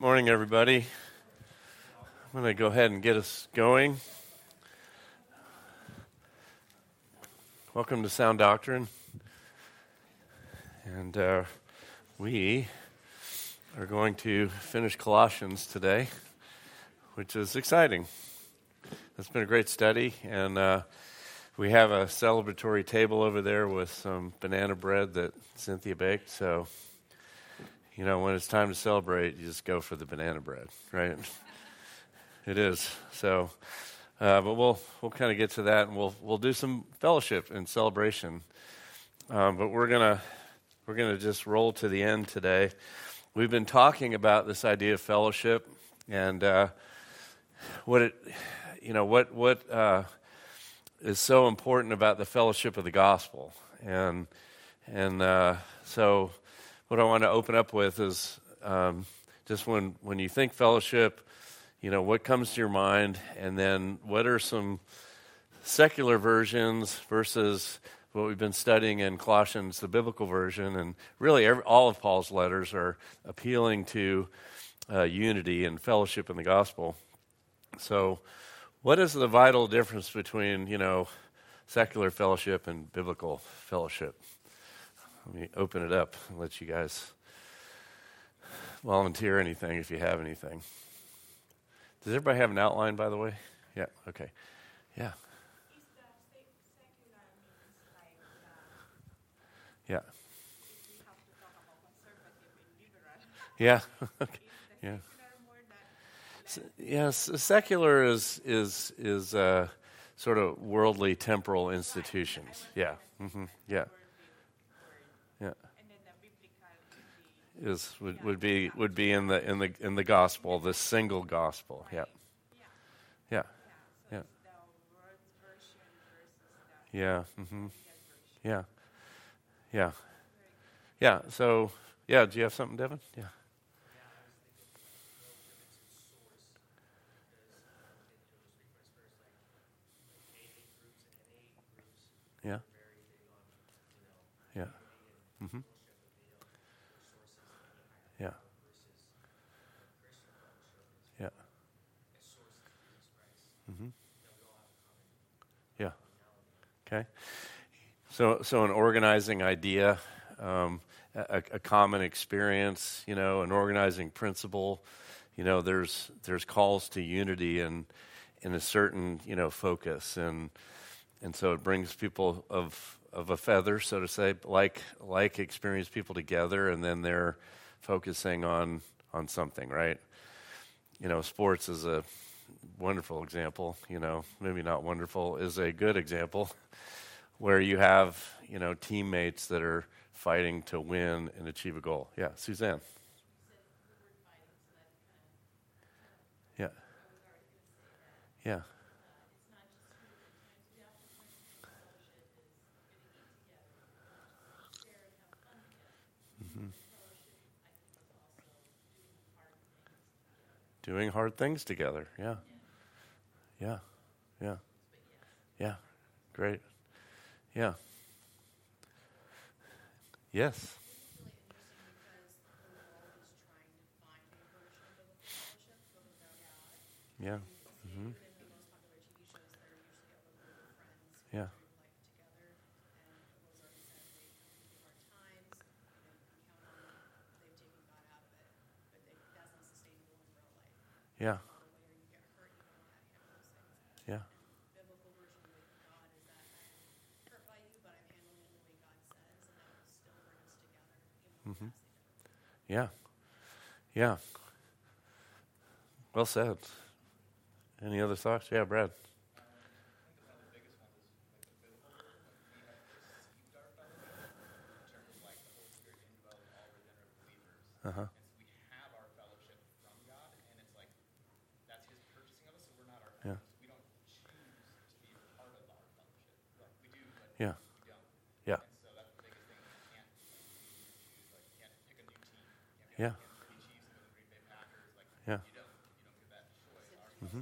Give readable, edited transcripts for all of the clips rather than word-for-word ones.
Morning, everybody. I'm going to go ahead and get us going. Welcome to Sound Doctrine. And we are going to finish Colossians today, which is exciting. It's been a great study, and we have a celebratory table over there with some banana bread that Cynthia baked, so you know, when it's time to celebrate, you just go for the banana bread, right? It is. So, but we'll kind of get to that, and we'll do some fellowship and celebration. But we're gonna just roll to the end today. We've been talking about this idea of fellowship and what is so important about the fellowship of the gospel, and so. What I want to open up with is just when you think fellowship, you know, what comes to your mind, and then what are some secular versions versus what we've been studying in Colossians, the biblical version, and really all of Paul's letters are appealing to unity and fellowship in the gospel. So what is the vital difference between, you know, secular fellowship and biblical fellowship? Let me open it up and let you guys volunteer anything if you have anything. Does everybody have an outline, by the way? Yeah, okay. Yeah. Yeah. Yeah. Okay. Yeah. Yes, secular is sort of worldly, temporal institutions. Yeah. Mm-hmm. Yeah. Yeah, would be in the gospel, the single gospel. Yeah, yeah, yeah, yeah, mm-hmm. Yeah, yeah, yeah. So, yeah. Do you have something, Devin? Yeah. Yeah. Yeah. Mm-hmm. Yeah. Yeah. Mm-hmm. Yeah. Okay. So an organizing idea, a common experience, you know, an organizing principle. You know, there's calls to unity and in a certain, you know, focus, and so it brings people of a feather, so to say, like experienced people together, and then they're focusing on something, right? You know, sports is a wonderful example. You know, maybe not wonderful, is a good example where you have, you know, teammates that are fighting to win and achieve a goal. Yeah, Suzanne. Yeah. Yeah. Mm-hmm. Doing hard things together. Yeah. Yeah. Yeah. Yeah. Great. Yeah. Yes. Yeah. Mm-hmm. Yeah. Yeah. Yeah. Mm-hmm. Yeah. Yeah. Well said. Any other thoughts? Yeah, Brad. Uh-huh. Yeah. Yeah. Yeah. Yeah. Yeah. Mm-hmm.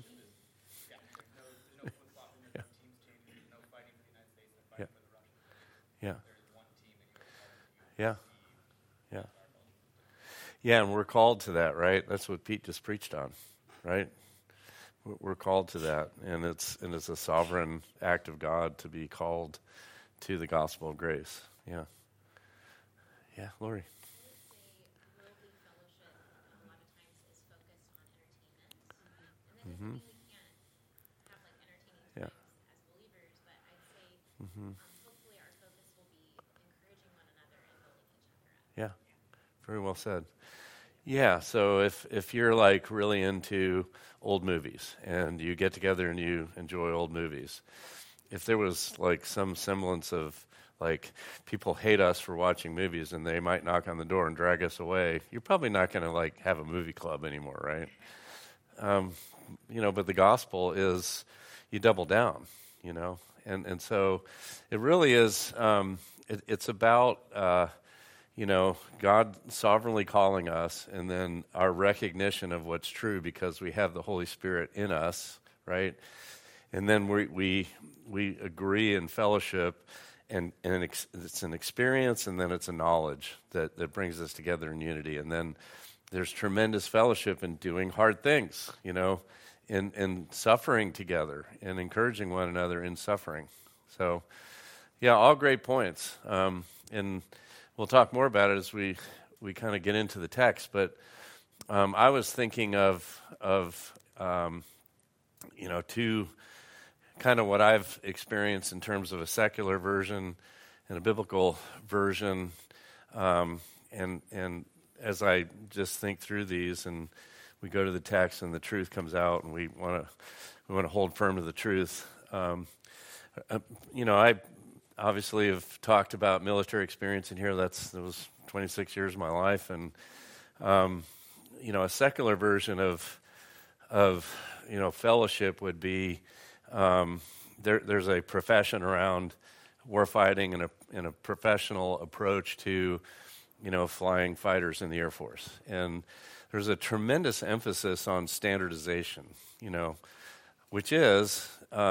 Yeah. Yeah. Yeah. Yeah. Yeah. Yeah, and we're called to that, right? That's what Pete just preached on, right? We're called to that, and it's a sovereign act of God to be called to the gospel of grace. Yeah. Yeah, Lori. Worldly fellowship a lot of times is focused on entertainment, and that doesn't mean we can't have like entertaining Yeah. times as believers. But I'd say hopefully our focus will be encouraging one another and building each other up. Yeah. Very well said. Yeah, so if you're like really into old movies and you get together and you enjoy old movies, if there was like some semblance of like people hate us for watching movies and they might knock on the door and drag us away, you're probably not going to like have a movie club anymore, right? But the gospel is you double down, and so it really is. It's about God sovereignly calling us, and then our recognition of what's true because we have the Holy Spirit in us, right? And then we agree in fellowship, and it's an experience, and then it's a knowledge that brings us together in unity. And then there's tremendous fellowship in doing hard things, in suffering together and encouraging one another in suffering. So, yeah, all great points. And we'll talk more about it as we kind of get into the text. But I was thinking of two kind of what I've experienced in terms of a secular version and a biblical version. And as I just think through these, and we go to the text, and the truth comes out, and we want to hold firm to the truth. I obviously have talked about military experience in here. That was 26 years of my life, and a secular version of fellowship would be there's a profession around warfighting and a professional approach to flying fighters in the Air Force, and there's a tremendous emphasis on standardization, which is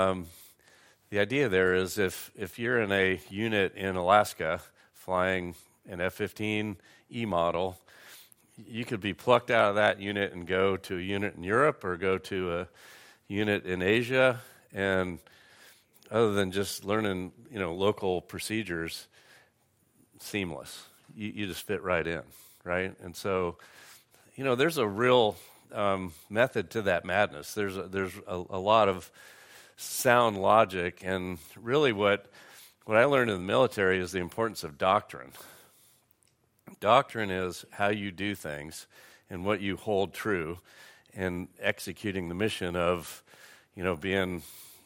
the idea there is if you're in a unit in Alaska flying an F-15E model, you could be plucked out of that unit and go to a unit in Europe or go to a unit in Asia, and other than just learning, local procedures, seamless. You just fit right in, right? And so, there's a real method to that madness. There's a lot of sound logic, and really what I learned in the military is the importance of doctrine. Doctrine is how you do things and what you hold true, and executing the mission of, being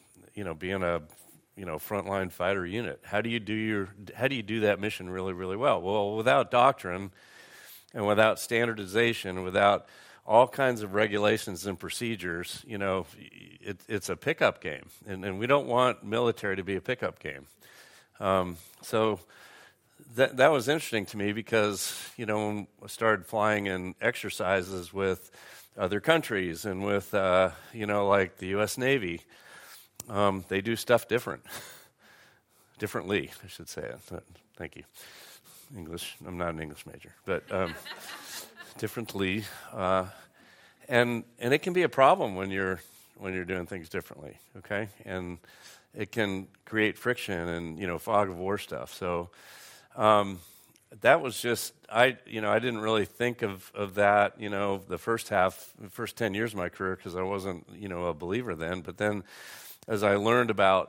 a frontline fighter unit. How do you do that mission really, really well? Well, without doctrine and without standardization, without all kinds of regulations and procedures, it's a pickup game, and we don't want military to be a pickup game. So that was interesting to me because, when I started flying in exercises with other countries and with, like the U.S. Navy, they do stuff differently, I should say it. Thank you. English, I'm not an English major, but differently. And it can be a problem when you're doing things differently, okay? And it can create friction and, fog of war stuff. So that was just, I didn't really think of that, the first 10 years of my career because I wasn't, a believer then. But then as I learned about,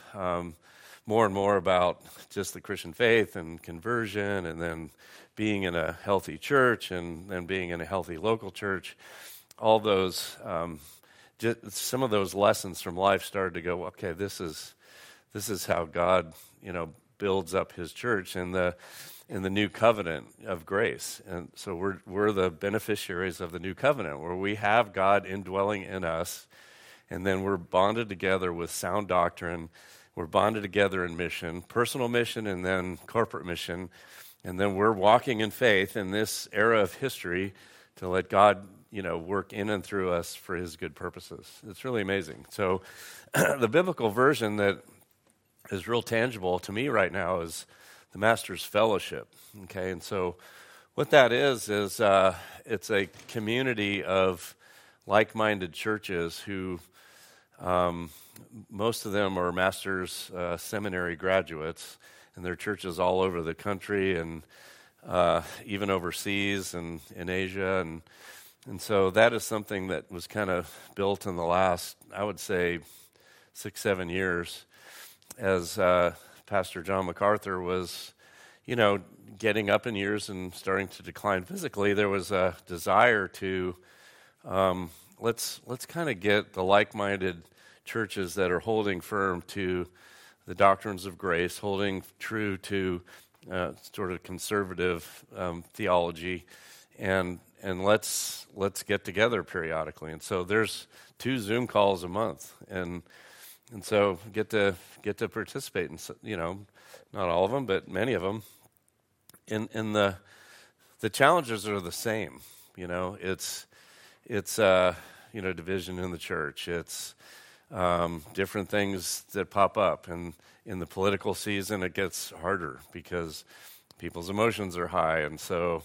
more and more about just the Christian faith and conversion, and then being in a healthy church and then being in a healthy local church, all those, just some of those lessons from life started to go, okay, this is how God, builds up his church in the new covenant of grace. And so we're the beneficiaries of the new covenant, where we have God indwelling in us, and then we're bonded together with sound doctrine. We're bonded together in mission, personal mission, and then corporate mission. And then we're walking in faith in this era of history to let God, work in and through us for his good purposes. It's really amazing. So the biblical version that is real tangible to me right now is the Master's Fellowship. Okay, and so What that is it's a community of like-minded churches who, most of them are master's seminary graduates, and their churches all over the country and even overseas and in Asia. And so that is something that was kind of built in the last, I would say, 6-7 years as Pastor John MacArthur was, getting up in years and starting to decline physically. There was a desire to let's kind of get the like-minded churches that are holding firm to the doctrines of grace, holding true to sort of conservative theology, and let's get together periodically. And so there's 2 Zoom calls a month, and so get to participate in, not all of them, but many of them. And the challenges are the same. It's division in the church. It's different things that pop up, and in the political season, it gets harder because people's emotions are high, and so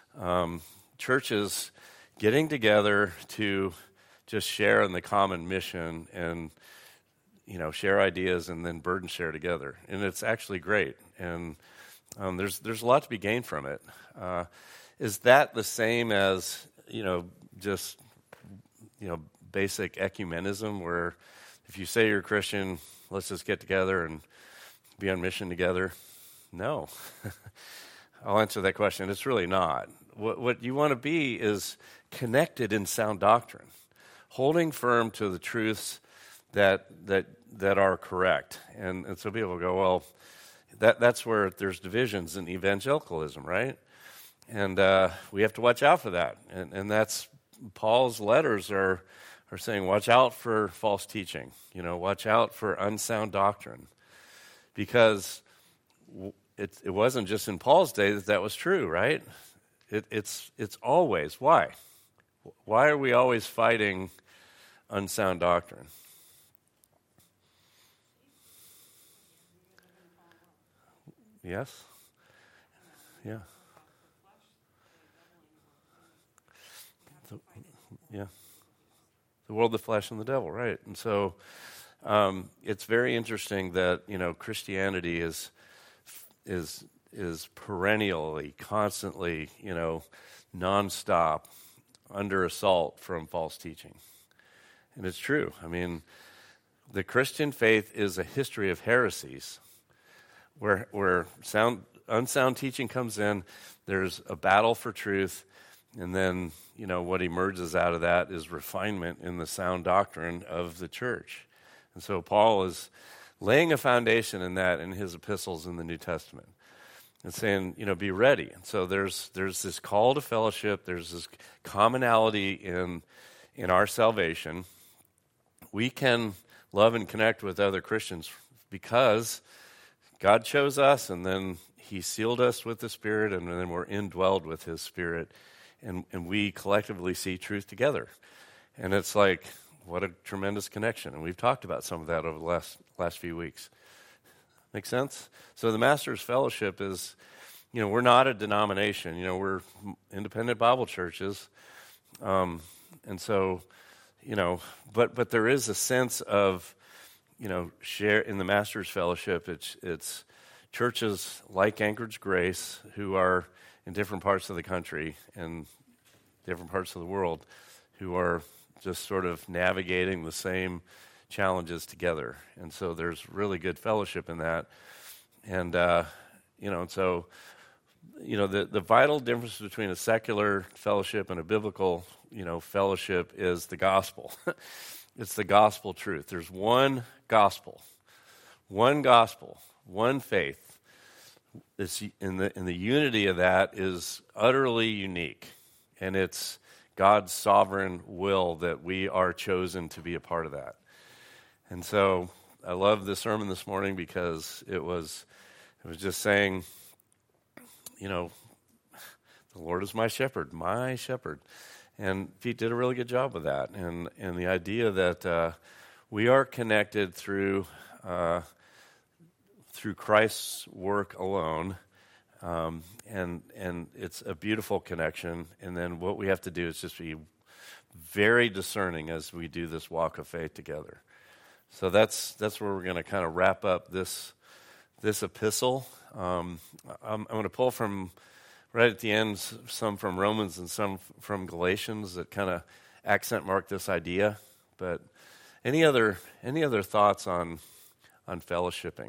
churches getting together to just share in the common mission and share ideas and then burden share together, and it's actually great. And there's a lot to be gained from it. Is that the same as just basic ecumenism, where if you say you're a Christian, let's just get together and be on mission together? No. I'll answer that question. It's really not. What you want to be is connected in sound doctrine, holding firm to the truths that are correct. And so people go, well, that's where there's divisions in evangelicalism, right? And we have to watch out for that. And that's Paul's letters are saying, watch out for false teaching. Watch out for unsound doctrine. Because it wasn't just in Paul's day that was true, right? It's always. Why? Why are we always fighting unsound doctrine? Yes? Yeah. The world, the flesh, and the devil, right? And so it's very interesting that Christianity is perennially, constantly, nonstop under assault from false teaching, and it's true. I mean, the Christian faith is a history of heresies, where unsound teaching comes in. There's a battle for truth. And then, what emerges out of that is refinement in the sound doctrine of the church. And so Paul is laying a foundation in that in his epistles in the New Testament. And saying, be ready. And so there's this call to fellowship. There's this commonality in our salvation. We can love and connect with other Christians because God chose us, and then he sealed us with the Spirit, and then we're indwelled with his Spirit. And we collectively see truth together. And it's like, what a tremendous connection. And we've talked about some of that over the last few weeks. Make sense? So the Master's Fellowship is, we're not a denomination. We're independent Bible churches. And so, but there is a sense of, share in the Master's Fellowship. It's churches like Anchorage Grace who are in different parts of the country and different parts of the world who are just sort of navigating the same challenges together. And so there's really good fellowship in that. And, so, the vital difference between a secular fellowship and a biblical, fellowship is the gospel. It's the gospel truth. There's one gospel, one faith. It's in the unity of that is utterly unique, and it's God's sovereign will that we are chosen to be a part of that. And so I love this sermon this morning because it was just saying, the Lord is my shepherd, and Pete did a really good job with that, and the idea that we are connected through Christ's work alone, And it's a beautiful connection. And then what we have to do is just be very discerning as we do this walk of faith together. So that's where we're going to kind of wrap up this epistle. I'm going to pull from right at the end some from Romans and some from Galatians that kind of accent mark this idea. But any other thoughts on fellowship?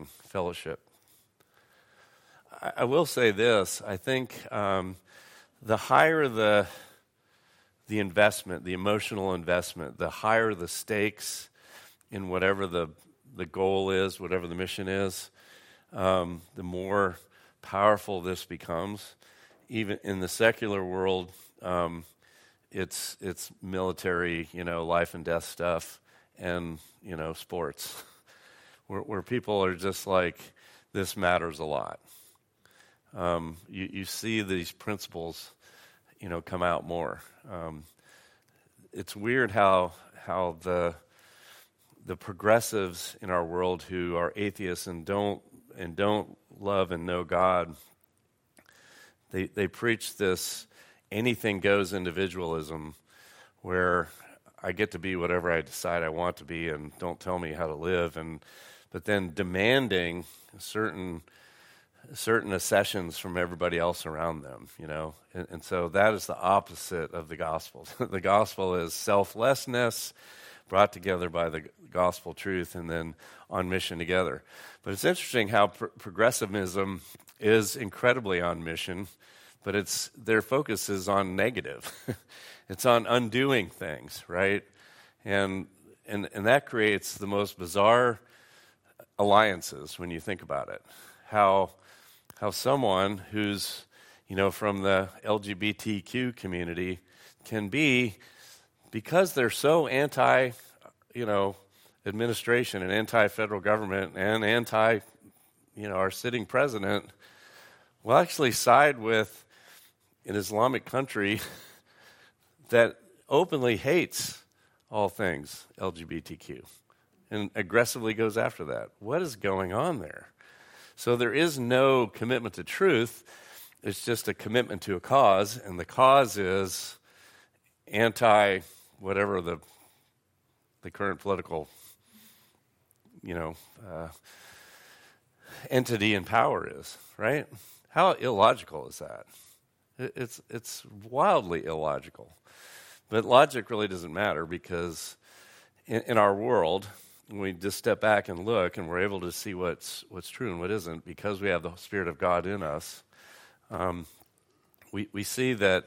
I will say this. I think the higher the investment, the emotional investment, the higher the stakes in whatever the goal is, whatever the mission is, the more powerful this becomes. Even in the secular world, it's military, life and death stuff, and sports, where people are just like, this matters a lot. You see these principles, come out more. It's weird how the progressives in our world who are atheists and don't love and know God, they preach this anything goes individualism, where I get to be whatever I decide I want to be, and don't tell me how to live, but then demanding certain accessions from everybody else around them, and so that is the opposite of the gospel. The gospel is selflessness brought together by the gospel truth, and then on mission together. But it's interesting how progressivism is incredibly on mission, but their focus is on negative. It's on undoing things, right? And that creates the most bizarre alliances when you think about it. How someone who's, from the LGBTQ community can be, because they're so anti, administration and anti-federal government and anti, our sitting president, will actually side with an Islamic country that openly hates all things LGBTQ and aggressively goes after that. What is going on there? So there is no commitment to truth. It's just a commitment to a cause, and the cause is anti whatever the current political, entity in power is, right? How illogical is that? It's wildly illogical. But logic really doesn't matter, because in our world, when we just step back and look, and we're able to see what's true and what isn't, because we have the Spirit of God in us, we see that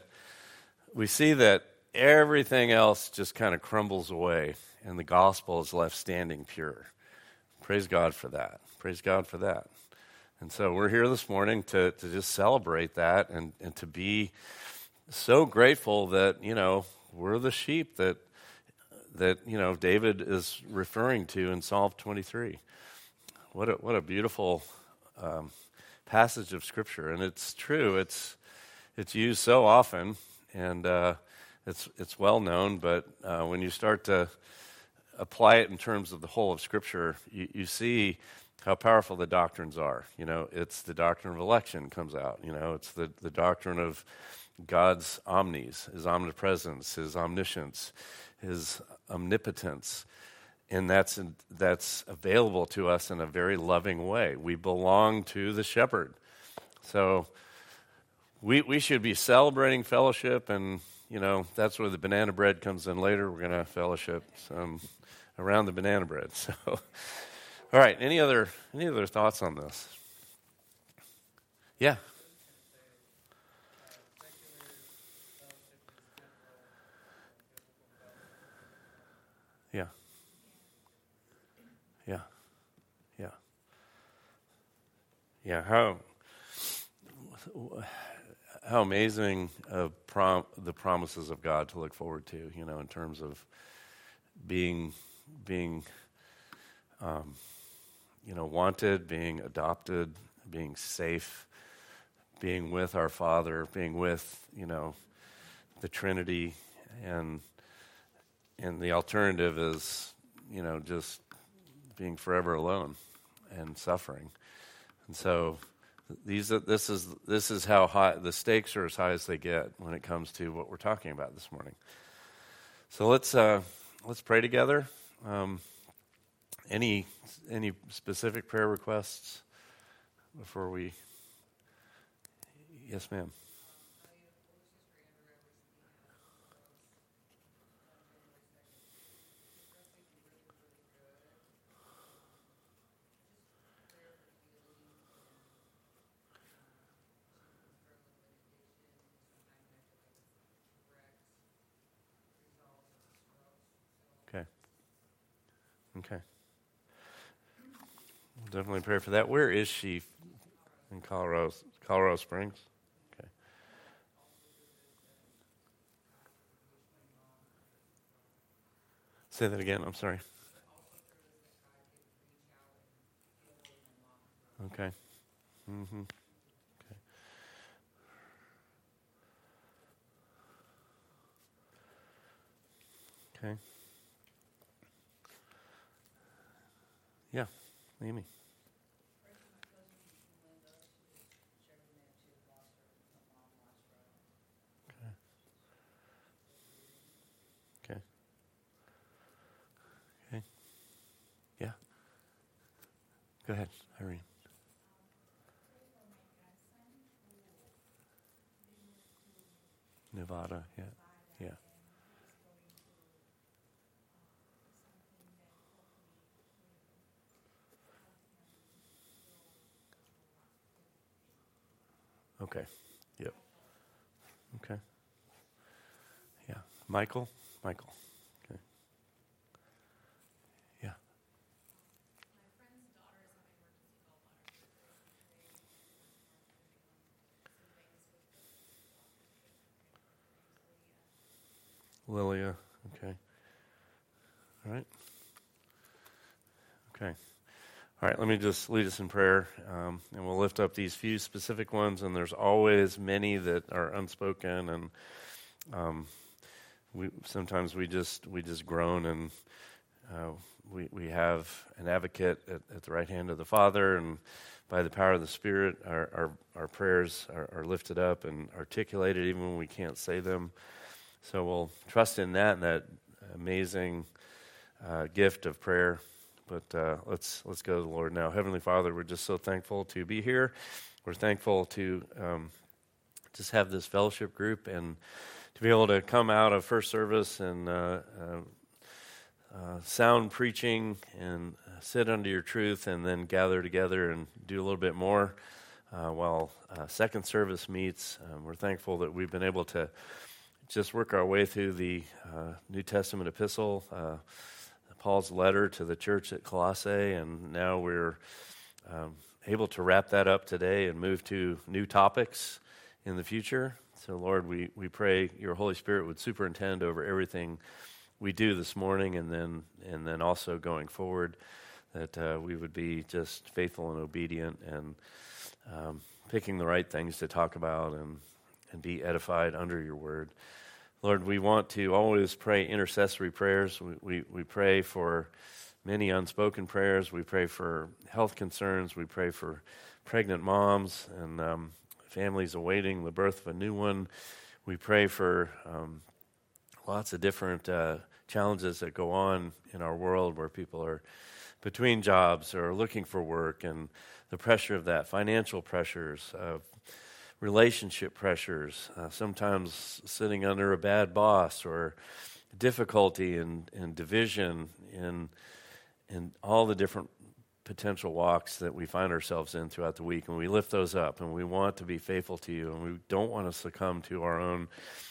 everything else just kind of crumbles away, and the gospel is left standing pure. Praise God for that. Praise God for that. And so we're here this morning to just celebrate that, and to be so grateful that, we're the sheep that David is referring to in Psalm 23. What a beautiful passage of Scripture, and it's true. It's used so often, and it's well known. But when you start to apply it in terms of the whole of Scripture, you see how powerful the doctrines are. It's the doctrine of election comes out. It's the doctrine of God's omnis, his omnipresence, his omniscience, his omnipotence, and that's available to us in a very loving way. We belong to the shepherd. So we should be celebrating fellowship, and that's where the banana bread comes in later. We're going to fellowship around the banana bread. So, all right, any other thoughts on this? Yeah. Yeah. Yeah. Yeah. Yeah. How amazing the promises of God to look forward to, in terms of being wanted, being adopted, being safe, being with our Father, being with, the Trinity, and the alternative is, just being forever alone and suffering. And so This is how high the stakes are, as high as they get when it comes to what we're talking about this morning. So let's pray together. Any specific prayer requests before we? Yes, ma'am. Okay. We'll definitely pray for that. Where is she? In Colorado Springs? Okay. Say that again. I'm sorry. Okay. Mm-hmm. Okay. Okay. Yeah, Amy. Okay. Okay. Yeah. Go ahead, Irene. Nevada. Yeah. Yeah. Okay. Yep. Okay. Yeah. Michael. Okay. Yeah. Lilia. Okay. All right. Okay. All right, let me just lead us in prayer, and we'll lift up these few specific ones, and there's always many that are unspoken, and sometimes we just groan, and we have an advocate at the right hand of the Father, and by the power of the Spirit, our prayers are lifted up and articulated even when we can't say them. So we'll trust in that amazing gift of prayer. But let's go to the Lord now. Heavenly Father, we're just so thankful to be here. We're thankful to just have this fellowship group and to be able to come out of first service and sound preaching and sit under your truth and then gather together and do a little bit more while second service meets. We're thankful that we've been able to just work our way through the New Testament epistle, Paul's letter to the church at Colossae, and now we're able to wrap that up today and move to new topics in the future. So, Lord, we pray your Holy Spirit would superintend over everything we do this morning, and then also going forward, that we would be just faithful and obedient and picking the right things to talk about and be edified under your word. Lord, we want to always pray intercessory prayers. We pray for many unspoken prayers. We pray for health concerns. We pray for pregnant moms and families awaiting the birth of a new one. We pray for lots of different challenges that go on in our world where people are between jobs or looking for work, and the pressure of that, financial pressures, relationship pressures, sometimes sitting under a bad boss, or difficulty and division in all the different potential walks that we find ourselves in throughout the week. And we lift those up, and we want to be faithful to you, and we don't want to succumb to our own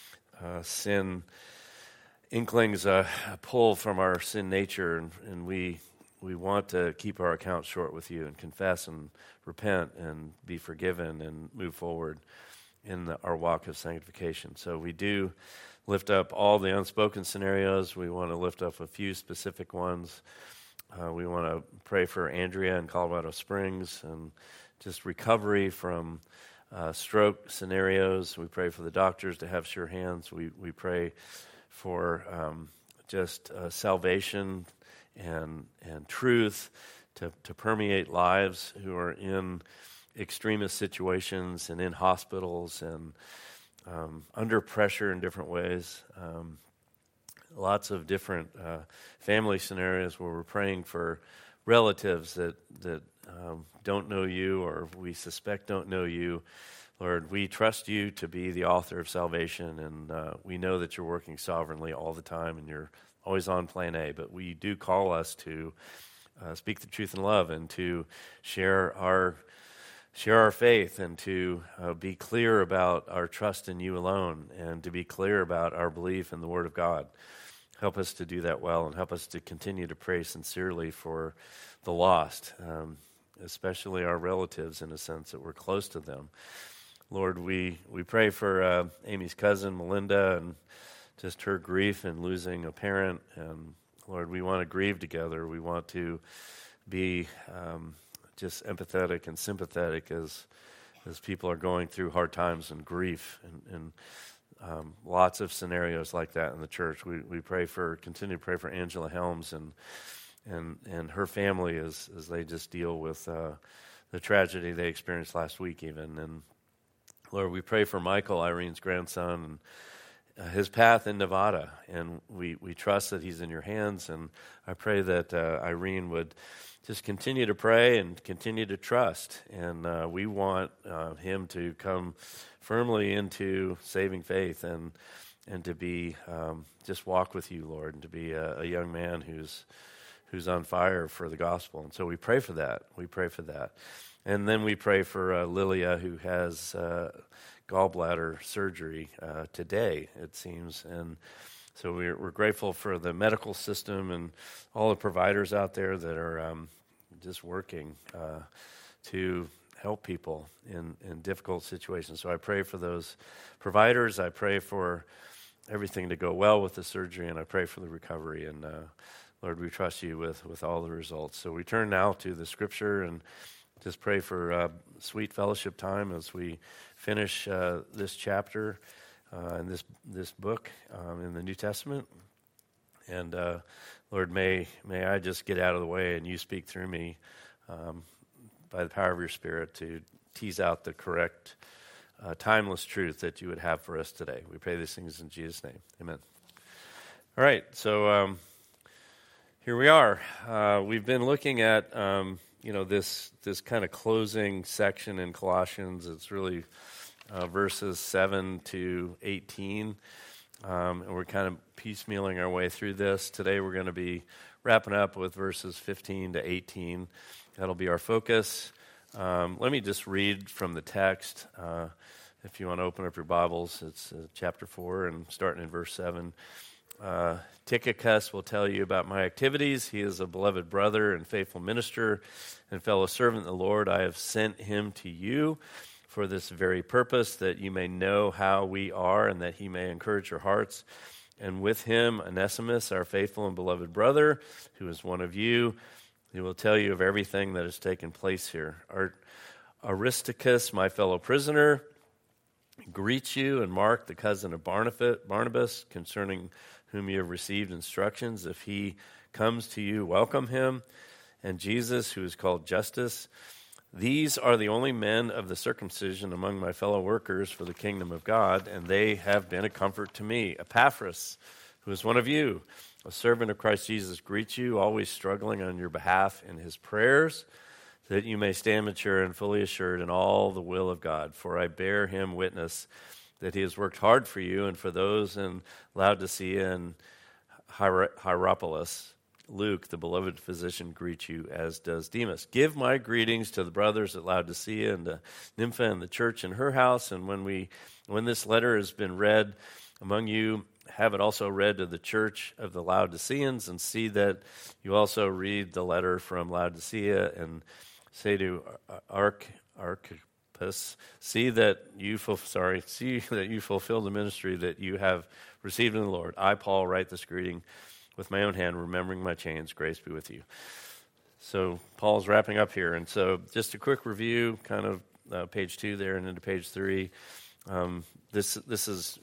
sin inklings, a pull from our sin nature, and we want to keep our accounts short with you and confess and repent and be forgiven and move forward in our walk of sanctification. So we do lift up all the unspoken scenarios. We want to lift up a few specific ones. We want to pray for Andrea in Colorado Springs and just recovery from stroke scenarios. We pray for the doctors to have sure hands. We pray for just salvation and truth to permeate lives who are in extremist situations and in hospitals and under pressure in different ways. Lots of different family scenarios where we're praying for relatives that don't know you or we suspect don't know you. Lord, we trust you to be the author of salvation, and we know that you're working sovereignly all the time and you're always on plan A, but we do call us to speak the truth in love and to share our faith and to be clear about our trust in you alone and to be clear about our belief in the Word of God. Help us to do that well and help us to continue to pray sincerely for the lost, especially our relatives in a sense that we're close to them. Lord, we pray for Amy's cousin, Melinda, and just her grief and losing a parent. And Lord, we want to grieve together. We want to be just empathetic and sympathetic as people are going through hard times and grief and lots of scenarios like that in the church. We continue to pray for Angela Helms and her family as they just deal with the tragedy they experienced last week even. And Lord, we pray for Michael, Irene's grandson, and his path in Nevada, and we trust that he's in your hands, and I pray that Irene would just continue to pray and continue to trust, and we want him to come firmly into saving faith and to be just walk with you, Lord, and to be a young man who's on fire for the gospel, and so we pray for that. We pray for that. And then we pray for Lilia, who has gallbladder surgery today, it seems. And so we're grateful for the medical system and all the providers out there that are just working to help people in difficult situations. So I pray for those providers. I pray for everything to go well with the surgery, and I pray for the recovery. And Lord, we trust you with all the results. So we turn now to the Scripture and just pray for sweet fellowship time as we finish this chapter in this book in the New Testament. And Lord, may I just get out of the way and you speak through me by the power of your Spirit to tease out the correct, timeless truth that you would have for us today. We pray these things in Jesus' name. Amen. All right, so here we are. We've been looking at this kind of closing section in Colossians. It's really verses 7 to 18, and we're kind of piecemealing our way through this. Today we're going to be wrapping up with verses 15 to 18. That'll be our focus. Let me just read from the text. If you want to open up your Bibles, it's chapter 4 and starting in verse 7. Tychicus will tell you about my activities. He is a beloved brother and faithful minister and fellow servant in the Lord. I have sent him to you for this very purpose, that you may know how we are and that he may encourage your hearts. And with him, Onesimus, our faithful and beloved brother, who is one of you, he will tell you of everything that has taken place here. Aristarchus, my fellow prisoner, greets you, and Mark, the cousin of Barnabas, concerning whom you have received instructions. If he comes to you, welcome him. And Jesus, who is called Justus. These are the only men of the circumcision among my fellow workers for the kingdom of God, and they have been a comfort to me. Epaphras, who is one of you, a servant of Christ Jesus, greets you, always struggling on your behalf in his prayers, that you may stand mature and fully assured in all the will of God. For I bear him witness that he has worked hard for you and for those in Laodicea and Hierapolis. Luke, the beloved physician, greets you, as does Demas. Give my greetings to the brothers at Laodicea and to Nympha and the church in her house. And when this letter has been read among you, have it also read to the church of the Laodiceans, and see that you also read the letter from Laodicea, and say to Archippus, see that you fulfill the ministry that you have received in the Lord. I, Paul, write this greeting with my own hand, remembering my chains. Grace be with you. So Paul's wrapping up here, and so just a quick review, kind of page 2 there and into page 3. This is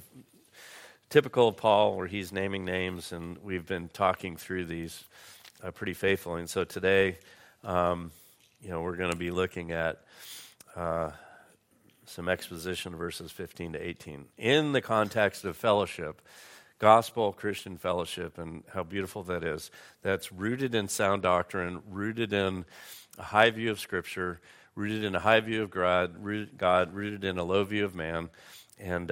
typical of Paul, where he's naming names, and we've been talking through these pretty faithfully. And so today, we're going to be looking at some exposition, verses 15 to 18. In the context of fellowship, gospel Christian fellowship, and how beautiful that is, that's rooted in sound doctrine, rooted in a high view of Scripture, rooted in a high view of God, rooted in a low view of man, and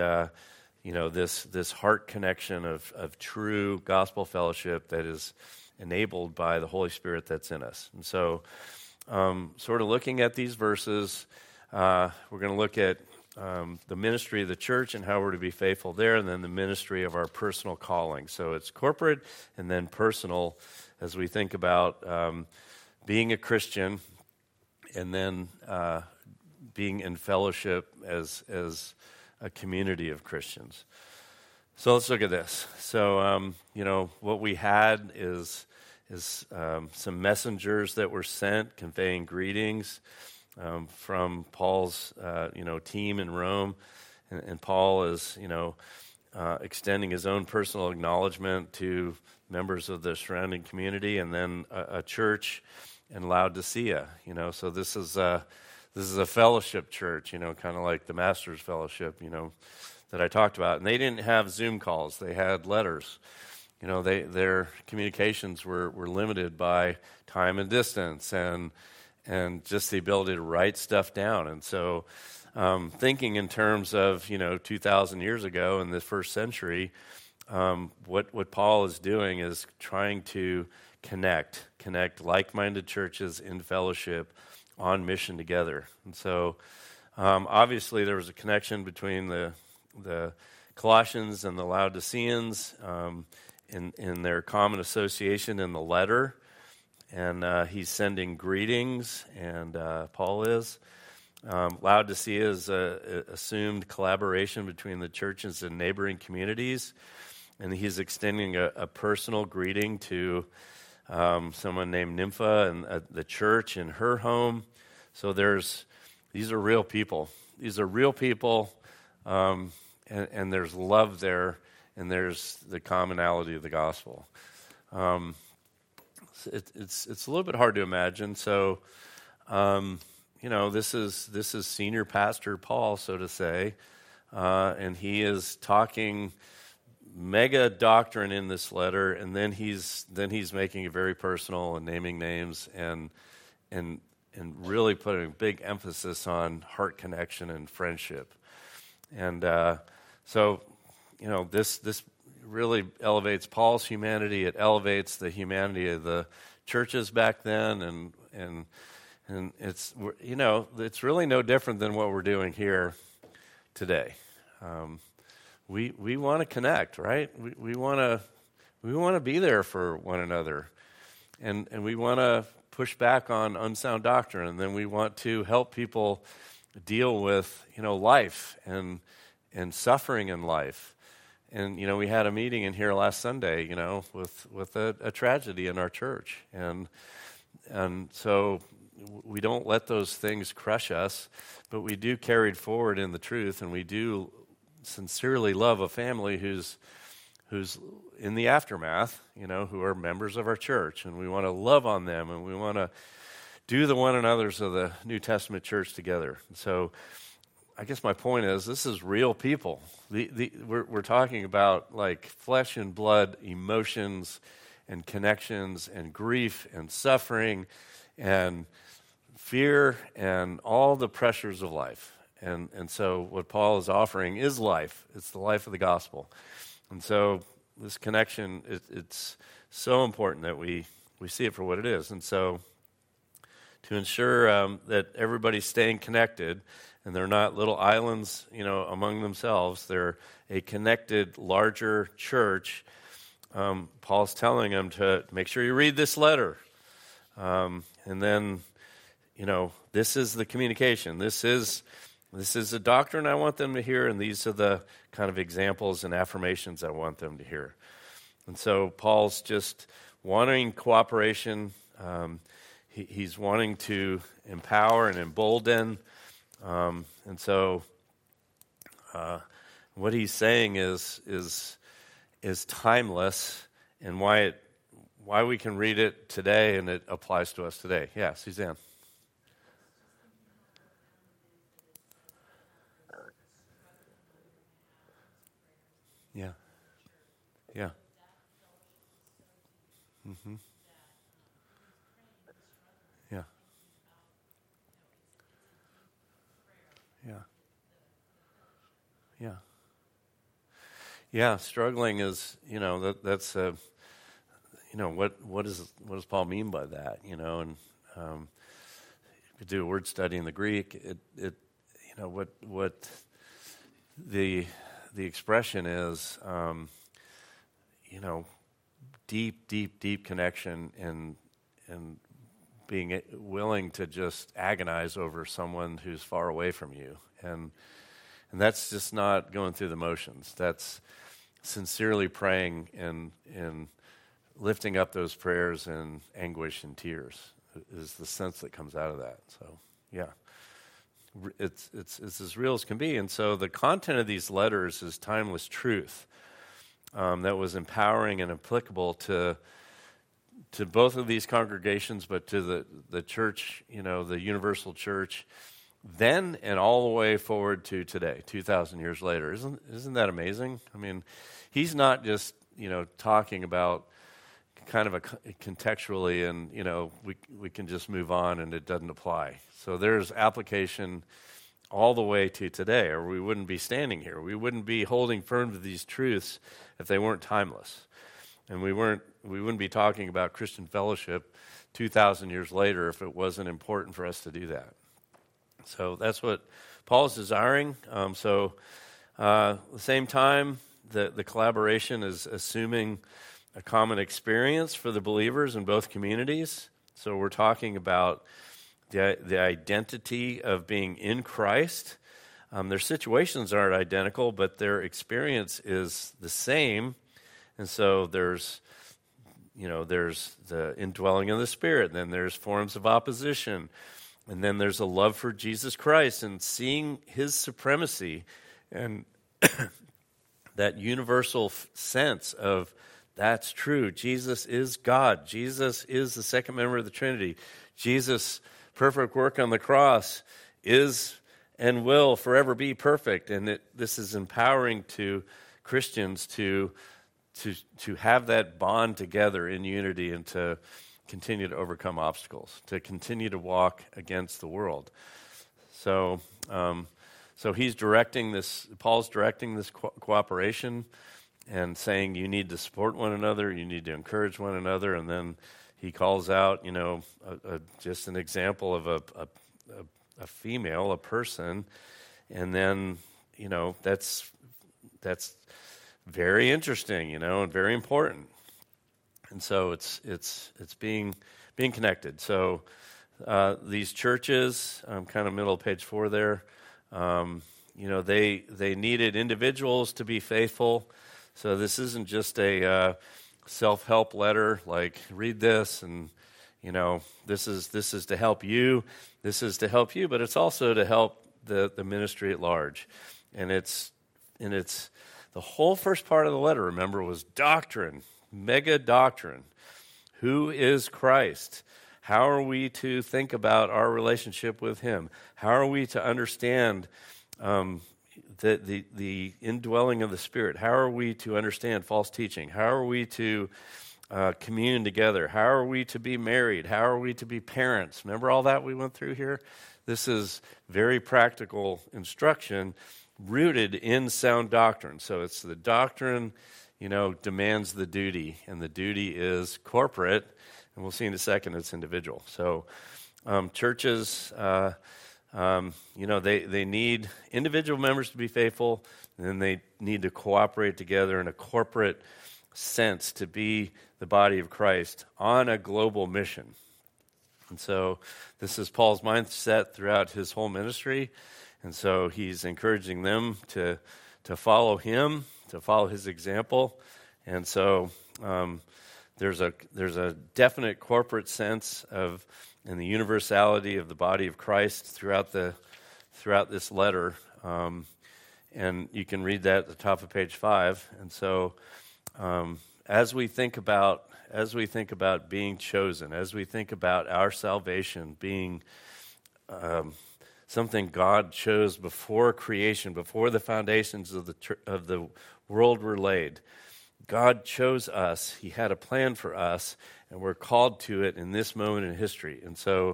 this heart connection of true gospel fellowship that is enabled by the Holy Spirit that's in us. And so, sort of looking at these verses, we're going to look at the ministry of the church and how we're to be faithful there, and then the ministry of our personal calling. So it's corporate and then personal as we think about being a Christian and then being in fellowship as a community of Christians. So let's look at this. So, what we had is some messengers that were sent conveying greetings from Paul's, team in Rome. And Paul is, extending his own personal acknowledgement to members of the surrounding community, and then a church in Laodicea. So this is a fellowship church, kind of like the Master's Fellowship, that I talked about. And they didn't have Zoom calls; they had letters. Their communications were limited by time and distance, and just the ability to write stuff down. And so, thinking in terms of 2,000 years ago in the first century, what Paul is doing is trying to connect like-minded churches in fellowship on mission together. And so, obviously, there was a connection between the Colossians and the Laodiceans in their common association in the letter. And he's sending greetings, and Paul is. Laodicea is assumed collaboration between the churches and neighboring communities. And he's extending a personal greeting to someone named Nympha and the church in her home. So these are real people. These are real people, and there's love there, and there's the commonality of the gospel. It's a little bit hard to imagine. So, this is senior pastor Paul, so to say, and he is talking mega doctrine in this letter, and then he's making it very personal and naming names and really putting a big emphasis on heart connection and friendship. And this really elevates Paul's humanity. It elevates the humanity of the churches back then, and it's really no different than what we're doing here today. We want to connect, right? We want to be there for one another, and we want to push back on unsound doctrine, and then we want to help people deal with life and suffering in life. And we had a meeting in here last Sunday, with a tragedy in our church, and so we don't let those things crush us, but we do carry it forward in the truth, and we do sincerely love a family who's in the aftermath, who are members of our church, and we want to love on them, and we want to do the one another's of the New Testament church together. So I guess my point is, this is real people. We're talking about like flesh and blood emotions and connections and grief and suffering and fear and all the pressures of life. And so what Paul is offering is life. It's the life of the gospel. And so this connection, it's so important that we see it for what it is. And so to ensure that everybody's staying connected and they're not little islands, among themselves, they're a connected, larger church, Paul's telling them to make sure you read this letter. And then, this is the communication. This is a doctrine I want them to hear, and these are the kind of examples and affirmations I want them to hear. And so Paul's just wanting cooperation. He's wanting to empower and embolden. And so what he's saying is timeless, and why we can read it today and it applies to us today. Yeah, Suzanne. Yeah. Mm-hmm. Yeah. Yeah. Yeah. Yeah. Struggling is, that's what does Paul mean by that? And if you do a word study in the Greek, what the expression is, deep connection and being willing to just agonize over someone who's far away from you. And that's just not going through the motions. That's sincerely praying and lifting up those prayers in anguish and tears is the sense that comes out of that. So, yeah. It's as real as can be. And so the content of these letters is timeless truth that was empowering and applicable to both of these congregations, but to the church, the universal church, then and all the way forward to today, 2,000 years later. Isn't that amazing? I mean, he's not just, talking about kind of contextually and, we can just move on and it doesn't apply. So there's application all the way to today, or we wouldn't be standing here. We wouldn't be holding firm to these truths if they weren't timeless. And we wouldn't be talking about Christian fellowship 2,000 years later if it wasn't important for us to do that. So that's what Paul is desiring. At the same time, the collaboration is assuming a common experience for the believers in both communities. So we're talking about the identity of being in Christ. Their situations aren't identical, but their experience is the same. And so there's the indwelling of the Spirit, then there's forms of opposition, and then there's a love for Jesus Christ and seeing his supremacy and that universal sense of that's true. Jesus is God. Jesus is the second member of the Trinity. Jesus' perfect work on the cross is and will forever be perfect. And this is empowering to Christians to have that bond together in unity and to continue to overcome obstacles, to continue to walk against the world. So he's directing this, Paul's directing this cooperation and saying you need to support one another, you need to encourage one another, and then he calls out, just an example of a female, a person, and then, that's very interesting, and very important. And so it's being connected. So these churches, kind of middle of page 4 there, they needed individuals to be faithful. So this isn't just a self-help letter, like read this and, this is to help you. This is to help you, but it's also to help the ministry at large. And it's the whole first part of the letter, remember, was doctrine, mega doctrine. Who is Christ? How are we to think about our relationship with him? How are we to understand the indwelling of the Spirit? How are we to understand false teaching? How are we to commune together? How are we to be married? How are we to be parents? Remember all that we went through here? This is very practical instruction rooted in sound doctrine. So it's the doctrine, demands the duty, and the duty is corporate, and we'll see in a second it's individual. So churches, they need individual members to be faithful, and then they need to cooperate together in a corporate sense to be the body of Christ on a global mission. And so this is Paul's mindset throughout his whole ministry. And so he's encouraging them to follow him, to follow his example. And so there's a definite corporate sense of and the universality of the body of Christ throughout this letter. And you can read that at the top of page 5. And so as we think about being chosen, as we think about our salvation being something God chose before creation, before the foundations of the world were laid, God chose us. He had a plan for us, and we're called to it in this moment in history. And so,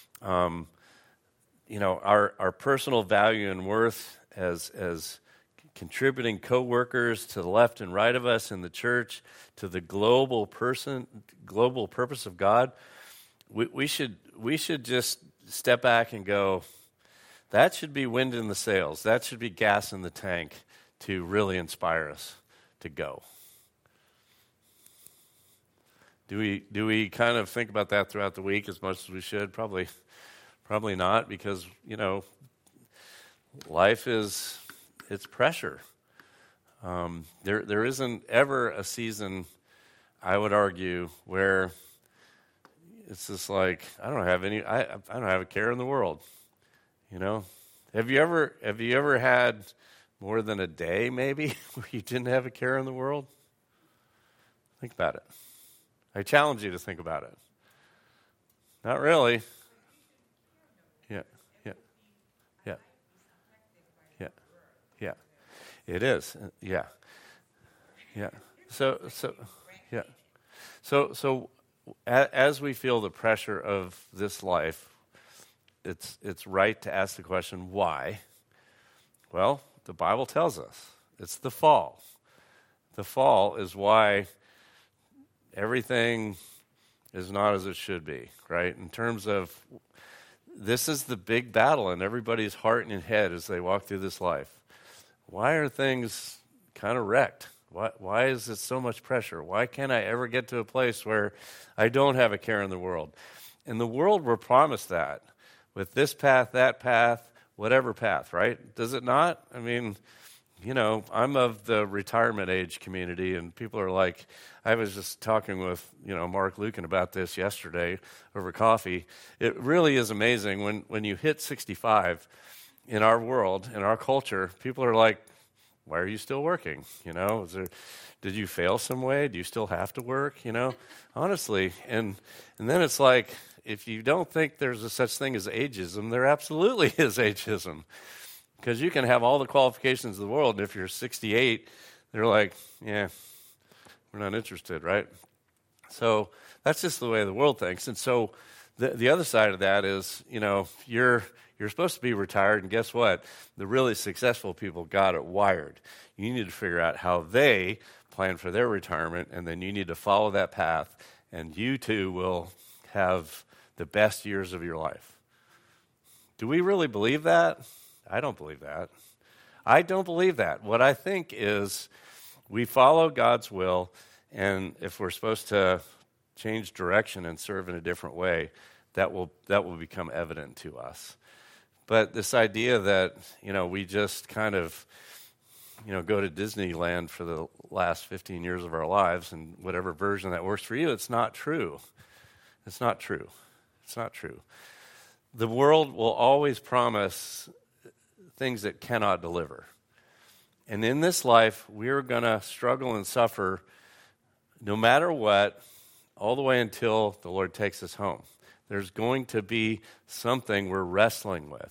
our personal value and worth as contributing co-workers to the left and right of us in the church, to the global purpose of God, we should just step back and go, that should be wind in the sails. That should be gas in the tank to really inspire us to go. Do we kind of think about that throughout the week as much as we should? Probably not, because life it's pressure. There isn't ever a season, I would argue, where it's just like I don't have a care in the world. Have you ever had more than a day maybe where you didn't have a care in the world? Think about it. I challenge you to think about it. Not really. Yeah. It is. Yeah. So as we feel the pressure of this life, it's right to ask the question, why? Well, the Bible tells us it's the fall. The fall is why everything is not as it should be, right? In terms of, this is the big battle in everybody's heart and head as they walk through this life. Why are things kind of wrecked? Why is it so much pressure? Why can't I ever get to a place where I don't have a care in the world? In the world, we're promised that with this path, that path, whatever path, right? Does it not? I mean, I'm of the retirement age community, and people are like, I was just talking with, Mark Lucan about this yesterday over coffee. It really is amazing when you hit 65 in our world, in our culture, people are like, why are you still working? Did you fail some way? Do you still have to work? Honestly. And then it's like, if you don't think there's a such thing as ageism, there absolutely is ageism. Because you can have all the qualifications of the world, and if you're 68, they're like, yeah, we're not interested, right? So that's just the way the world thinks. And so the other side of that is, you're supposed to be retired, and guess what? The really successful people got it wired. You need to figure out how they plan for their retirement, and then you need to follow that path, and you too will have the best years of your life. Do we really believe that? I don't believe that. I don't believe that. What I think is we follow God's will, and if we're supposed to change direction and serve in a different way, that will become evident to us. But this idea that, we just kind of, go to Disneyland for the last 15 years of our lives and whatever version that works for you, it's not true. It's not true. It's not true. The world will always promise things that cannot deliver. And in this life, we're going to struggle and suffer no matter what, all the way until the Lord takes us home. There's going to be something we're wrestling with.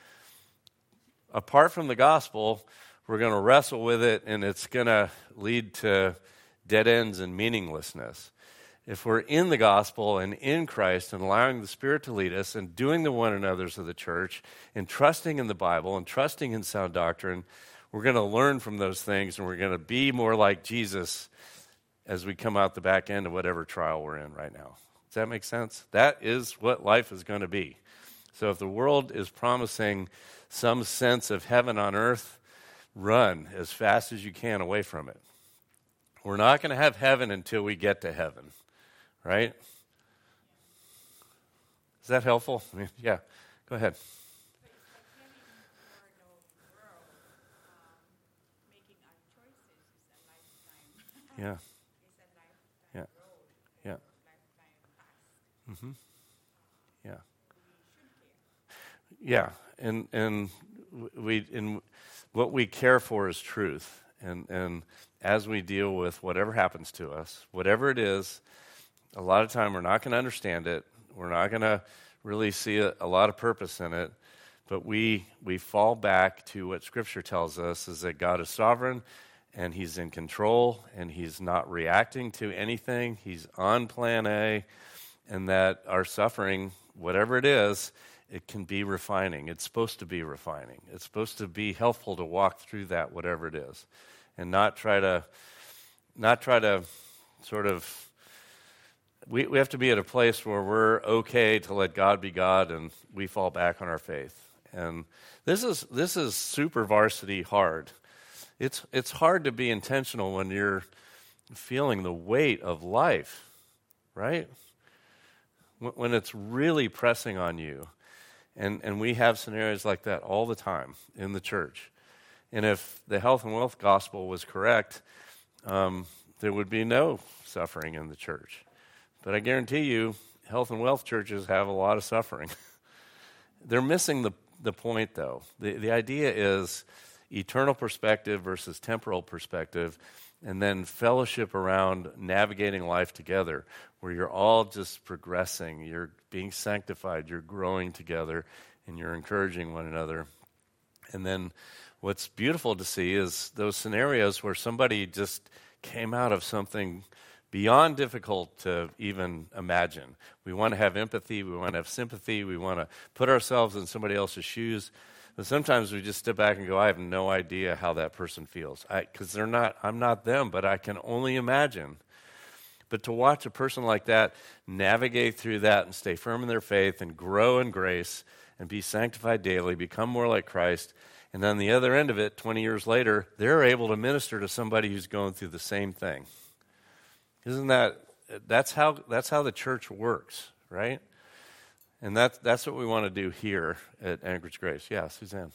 Apart from the gospel, we're going to wrestle with it, and it's going to lead to dead ends and meaninglessness. If we're in the gospel and in Christ and allowing the Spirit to lead us and doing the one another's of the church and trusting in the Bible and trusting in sound doctrine, we're going to learn from those things, and we're going to be more like Jesus as we come out the back end of whatever trial we're in right now. Does that make sense? That is what life is going to be. So if the world is promising some sense of heaven on earth, run as fast as you can away from it. We're not going to have heaven until we get to heaven, right? Is that helpful? I mean, yeah, go ahead. Yeah. Yeah. Mm-hmm. Yeah. Yeah. And what we care for is truth. And as we deal with whatever happens to us, whatever it is, a lot of time we're not going to understand it. We're not going to really see a lot of purpose in it. But we fall back to what Scripture tells us is that God is sovereign, and he's in control, and he's not reacting to anything. He's on plan A, and that our suffering, whatever it is, it can be refining. It's supposed to be refining. It's supposed to be helpful to walk through that, whatever it is, and not try to sort of, we have to be at a place where we're okay to let God be God and we fall back on our faith. And this is super varsity hard. It's hard to be intentional when you're feeling the weight of life, right? When it's really pressing on you. And we have scenarios like that all the time in the church. And if the health and wealth gospel was correct, there would be no suffering in the church. But I guarantee you, health and wealth churches have a lot of suffering. They're missing the point, though. The idea is eternal perspective versus temporal perspective, and then fellowship around navigating life together, where you're all just progressing, you're being sanctified, you're growing together, and you're encouraging one another. And then what's beautiful to see is those scenarios where somebody just came out of something beyond difficult to even imagine. We want to have empathy, we want to have sympathy, we want to put ourselves in somebody else's shoes. But sometimes we just step back and go, I have no idea how that person feels. Because I'm not them, but I can only imagine. But to watch a person like that navigate through that and stay firm in their faith and grow in grace and be sanctified daily, become more like Christ, and on the other end of it, 20 years later, they're able to minister to somebody who's going through the same thing. Isn't that's how the church works, right? And that's what we want to do here at Anchorage Grace. Yeah, Suzanne.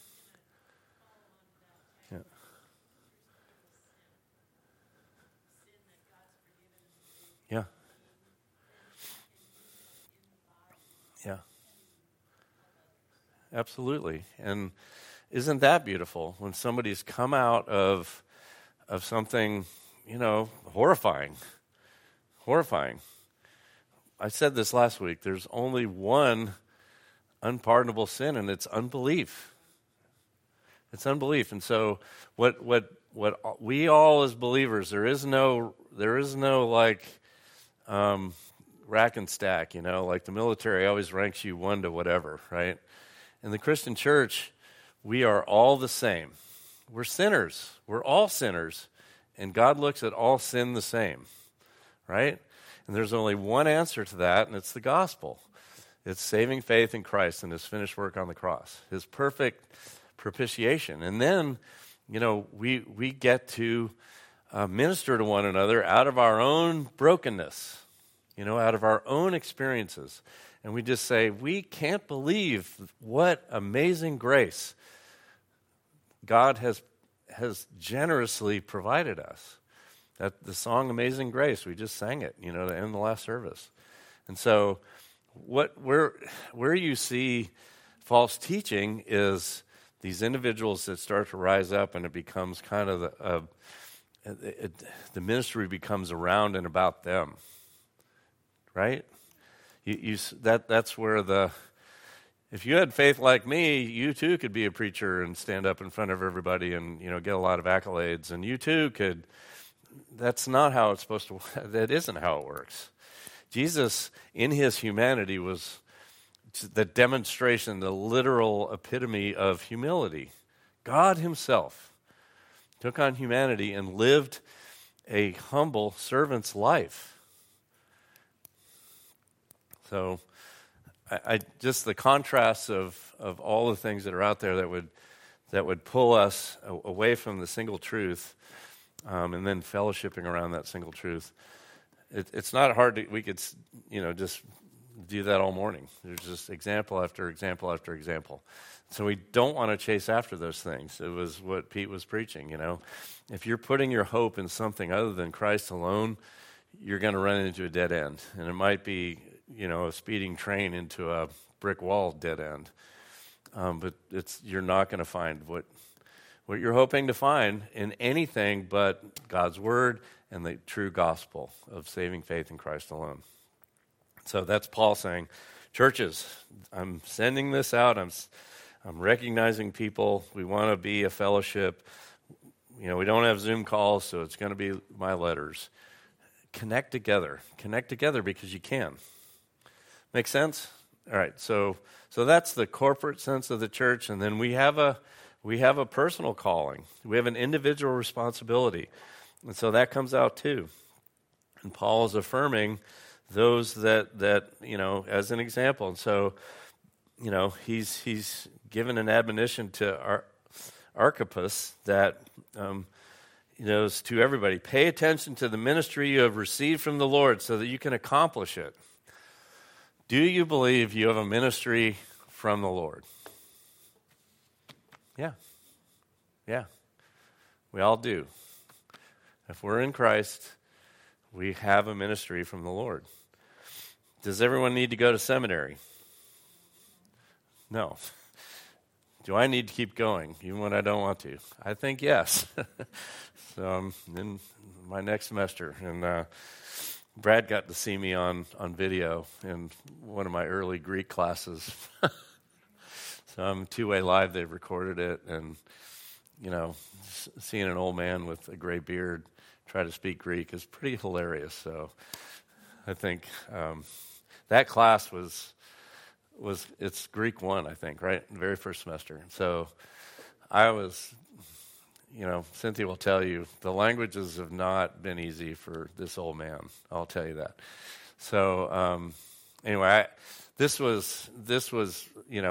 Yeah. Yeah. Yeah. Absolutely. And isn't that beautiful when somebody's come out of something, horrifying. Horrifying. I said this last week. There's only one unpardonable sin, and it's unbelief. It's unbelief. And so what we all as believers, there is no like rack and stack, like the military always ranks you 1 to whatever, right? In the Christian church, we are all the same. We're sinners. We're all sinners. And God looks at all sin the same, right? And there's only one answer to that, and it's the gospel. It's saving faith in Christ and his finished work on the cross, his perfect propitiation. And then, we get to minister to one another out of our own brokenness, out of our own experiences. And we just say, we can't believe what amazing grace God has generously provided us. That the song "Amazing Grace," we just sang it, to end the last service. And so, where you see false teaching is these individuals that start to rise up, and it becomes kind of the ministry becomes around and about them, right? That's where if you had faith like me, you too could be a preacher and stand up in front of everybody and get a lot of accolades, and you too could. That's not how it's supposed to. That isn't how it works. Jesus, in his humanity, was the demonstration, the literal epitome of humility. God himself took on humanity and lived a humble servant's life. So, I just the contrasts of all the things that are out there that would pull us away from the single truth. And then fellowshipping around that single truth. It's not hard we could, just do that all morning. There's just example after example after example. So we don't want to chase after those things. It was what Pete was preaching, If you're putting your hope in something other than Christ alone, you're going to run into a dead end. And it might be, a speeding train into a brick wall dead end. But you're not going to find what you're hoping to find in anything but God's word and the true gospel of saving faith in Christ alone. So that's Paul saying, churches, I'm sending this out. I'm recognizing people. We want to be a fellowship. we don't have Zoom calls, so it's going to be my letters. Connect together because you can. Make sense? All right. So that's the corporate sense of the church, and then we have a personal calling. We have an individual responsibility, and so that comes out too. And Paul is affirming those that as an example. And so, he's given an admonition to Archippus that is to everybody. Pay attention to the ministry you have received from the Lord so that you can accomplish it. Do you believe you have a ministry from the Lord? Yeah. We all do. If we're in Christ, we have a ministry from the Lord. Does everyone need to go to seminary? No. Do I need to keep going, even when I don't want to? I think yes. So I'm in my next semester, and Brad got to see me on video in one of my early Greek classes. So I'm two-way live. They've recorded it, and seeing an old man with a gray beard try to speak Greek is pretty hilarious. So I think that class was it's Greek 1, I think, right? The very first semester. So I was, Cynthia will tell you, the languages have not been easy for this old man. I'll tell you that. So anyway, this was this was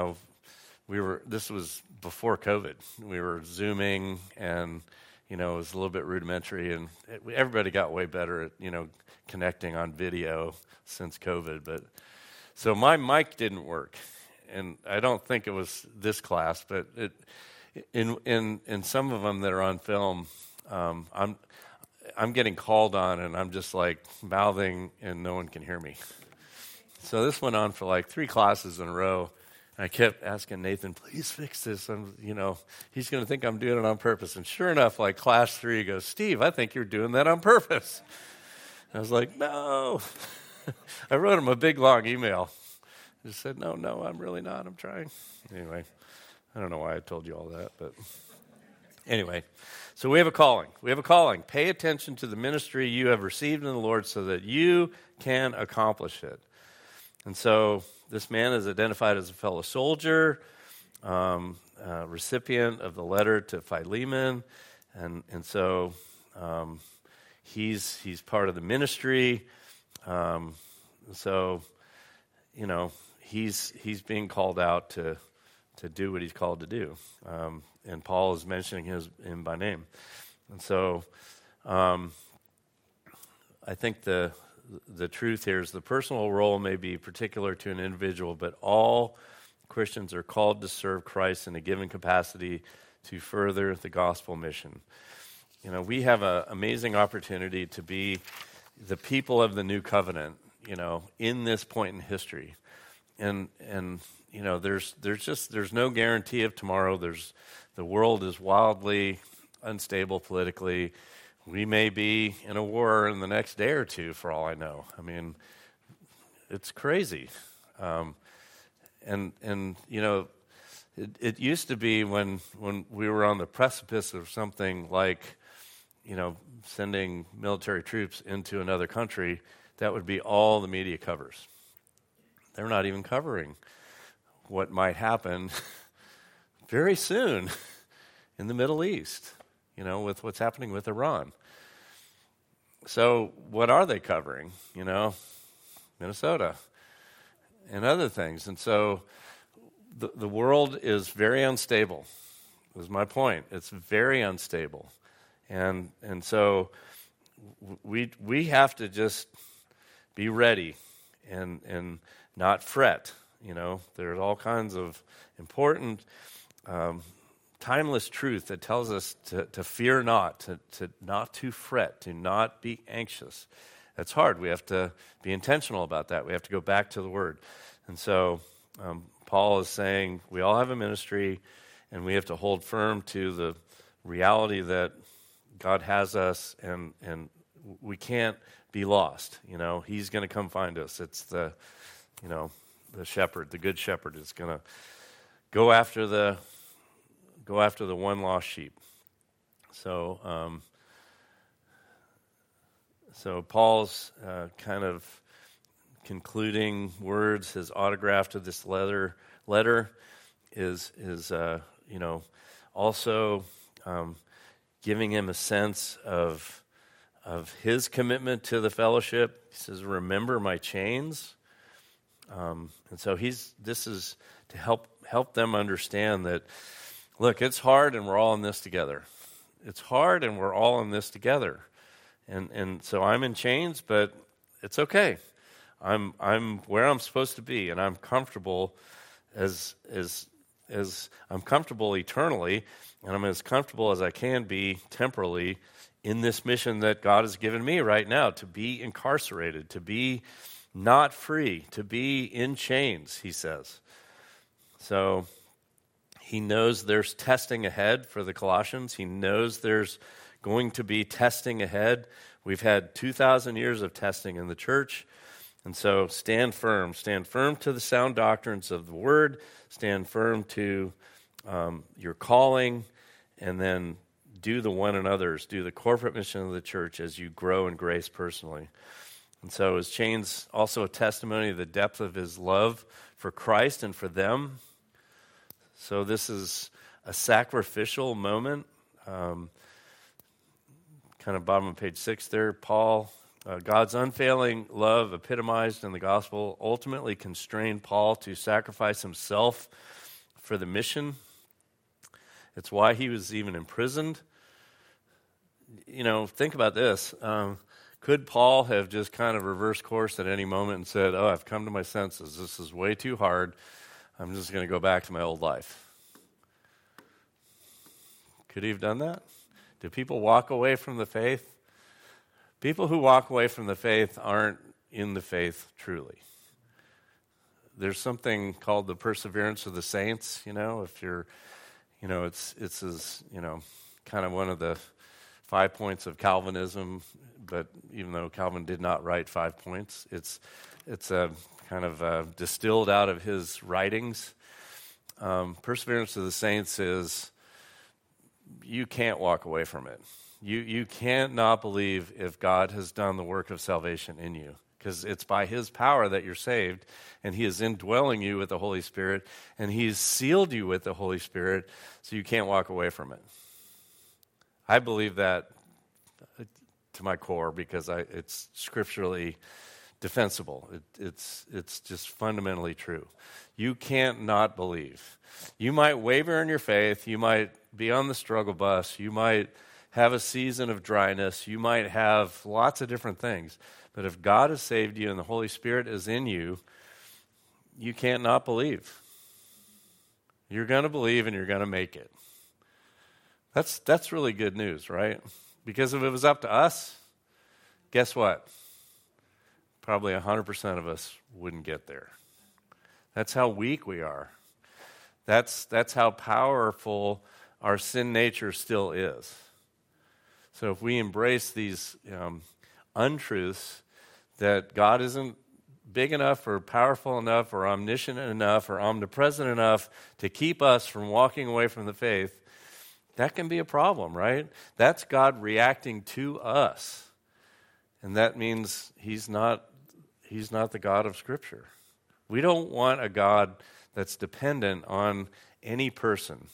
before COVID. We were Zooming, and it was a little bit rudimentary, and everybody got way better at connecting on video since COVID. But so my mic didn't work, and I don't think it was this class, but in some of them that are on film, I'm getting called on, and I'm just like mouthing, and no one can hear me. So this went on for like 3 classes in a row. I kept asking Nathan, please fix this. He's going to think I'm doing it on purpose. And sure enough, like class 3, he goes, Steve, I think you're doing that on purpose. I was like, no. I wrote him a big, long email. I just said, no, I'm really not. I'm trying. Anyway, I don't know why I told you all that, but anyway. So we have a calling. Pay attention to the ministry you have received in the Lord so that you can accomplish it. And so this man is identified as a fellow soldier, recipient of the letter to Philemon, and so he's part of the ministry. So he's being called out to do what he's called to do, and Paul is mentioning him by name. And so I think the truth here is the personal role may be particular to an individual, but all Christians are called to serve Christ in a given capacity to further the gospel mission. We have an amazing opportunity to be the people of the new covenant, in this point in history. And there's no guarantee of tomorrow. The world is wildly unstable politically. We may be in a war in the next day or two, for all I know. I mean, it's crazy. It used to be when we were on the precipice of something like, sending military troops into another country, that would be all the media covers. They're not even covering what might happen very soon in the Middle East, with what's happening with Iran. So what are they covering? Minnesota and other things. And so the world is very unstable, was my point. It's very unstable. And so we have to just be ready and not fret. There's all kinds of important timeless truth that tells us to fear not, to not to fret, to not be anxious. That's hard. We have to be intentional about that. We have to go back to the Word. And so Paul is saying we all have a ministry, and we have to hold firm to the reality that God has us, and we can't be lost. He's going to come find us. It's the shepherd, the good shepherd is going to go after the one lost sheep. So Paul's kind of concluding words, his autograph to this letter is also giving him a sense of his commitment to the fellowship. He says, "Remember my chains," and so this is to help them understand that, look, it's hard, and we're all in this together. It's hard, and we're all in this together. And so I'm in chains, but it's okay. I'm where I'm supposed to be, and I'm comfortable as I'm comfortable eternally, and I'm as comfortable as I can be temporally in this mission that God has given me right now, to be incarcerated, to be not free, to be in chains, he says. So he knows there's testing ahead for the Colossians. He knows there's going to be testing ahead. We've had 2,000 years of testing in the church. And so stand firm to the sound doctrines of the Word, stand firm to your calling, and then do the one another's, do the corporate mission of the church as you grow in grace personally. And so his chains also a testimony of the depth of his love for Christ and for them. So this is a sacrificial moment. Kind of bottom of page 6 there, Paul, God's unfailing love epitomized in the gospel ultimately constrained Paul to sacrifice himself for the mission. It's why he was even imprisoned. Think about this. Could Paul have just kind of reversed course at any moment and said, "Oh, I've come to my senses. This is way too hard. I'm just going to go back to my old life"? Could he have done that? Do people walk away from the faith? People who walk away from the faith aren't in the faith truly. There's something called the perseverance of the saints. If you're, it's as kind of one of the 5 points of Calvinism. But even though Calvin did not write 5 points, it's a kind of distilled out of his writings. Perseverance of the saints is, you can't walk away from it. You can't not believe if God has done the work of salvation in you, because it's by his power that you're saved, and he is indwelling you with the Holy Spirit, and he's sealed you with the Holy Spirit, so you can't walk away from it. I believe that to my core because it's scripturally defensible. It's just fundamentally true. You can't not believe. You might waver in your faith. You might be on the struggle bus. You might have a season of dryness. You might have lots of different things. But if God has saved you and the Holy Spirit is in you, you can't not believe. You're going to believe and you're going to make it. That's really good news, right? Because if it was up to us, guess what? Probably 100% of us wouldn't get there. That's how weak we are. That's how powerful our sin nature still is. So if we embrace these untruths that God isn't big enough or powerful enough or omniscient enough or omnipresent enough to keep us from walking away from the faith, that can be a problem, right? That's God reacting to us. And that means he's not the God of Scripture. We don't want a God that's dependent on any person.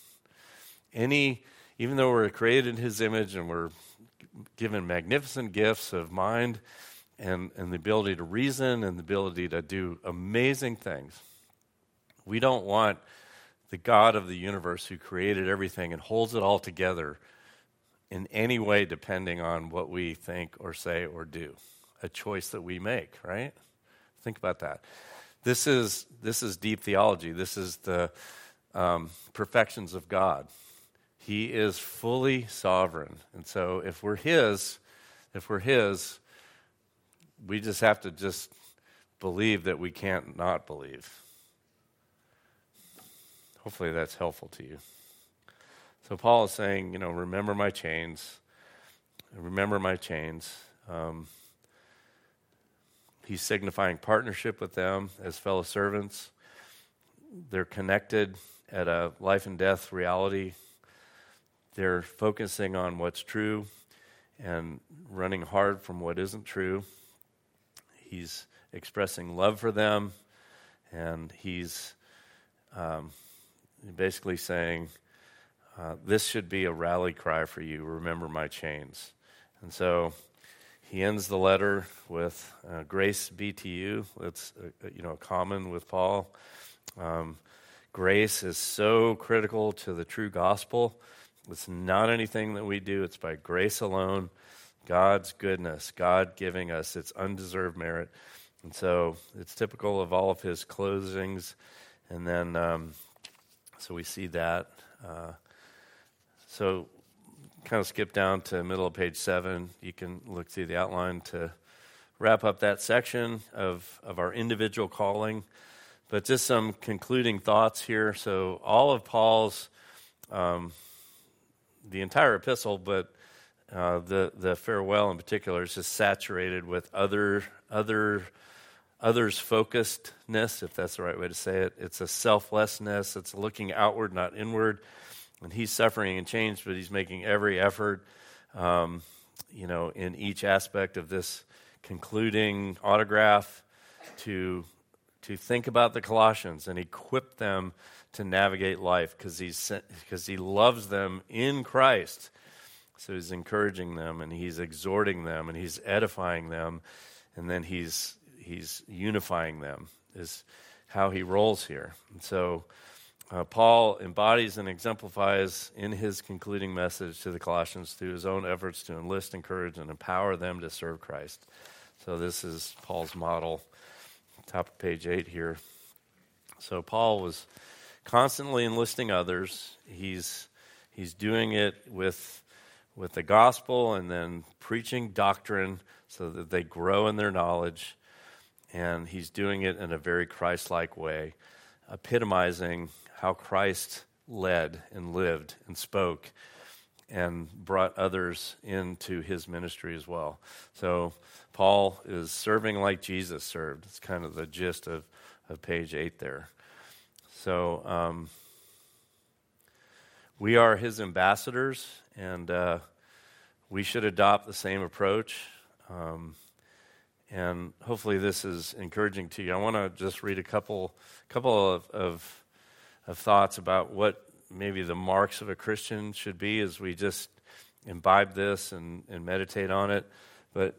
Even though we're created in his image and we're given magnificent gifts of mind and the ability to reason and the ability to do amazing things, we don't want the God of the universe who created everything and holds it all together in any way depending on what we think or say or do. A choice that we make, right? Think about that. This is deep theology. This is the perfections of God. He is fully sovereign. And so if we're his, we just have to just believe that we can't not believe. Hopefully that's helpful to you. So Paul is saying, remember my chains. Remember my chains. He's signifying partnership with them as fellow servants. They're connected at a life and death reality. they're focusing on what's true and running hard from what isn't true. He's expressing love for them, and he's basically saying, this should be a rally cry for you. Remember my chains. And so he ends the letter with grace be to you. That's common with Paul. Grace is so critical to the true gospel. It's not anything that we do. It's by grace alone, God's goodness, God giving us its undeserved merit. And so it's typical of all of his closings. And then, so we see that. So kind of skip down to middle of page 7. You can look through the outline to wrap up that section of our individual calling. But just some concluding thoughts here. So all of Paul's, the entire epistle, but the farewell in particular is just saturated with others focusedness, if that's the right way to say it. It's a selflessness. It's looking outward, not inward. And he's suffering and changed, but he's making every effort, in each aspect of this concluding autograph to think about the Colossians and equip them to navigate life because he loves them in Christ. So he's encouraging them and he's exhorting them and he's edifying them, and then he's unifying them is how he rolls here. And so Paul embodies and exemplifies in his concluding message to the Colossians through his own efforts to enlist, encourage, and empower them to serve Christ. So this is Paul's model, top of page 8 here. So Paul was constantly enlisting others. He's doing it with the gospel and then preaching doctrine so that they grow in their knowledge. And he's doing it in a very Christ-like way, epitomizing how Christ led and lived and spoke and brought others into his ministry as well. So Paul is serving like Jesus served. It's kind of the gist of page 8 there. So we are his ambassadors, and we should adopt the same approach. And hopefully this is encouraging to you. I want to just read a couple of thoughts about what maybe the marks of a Christian should be as we just imbibe this and meditate on it. But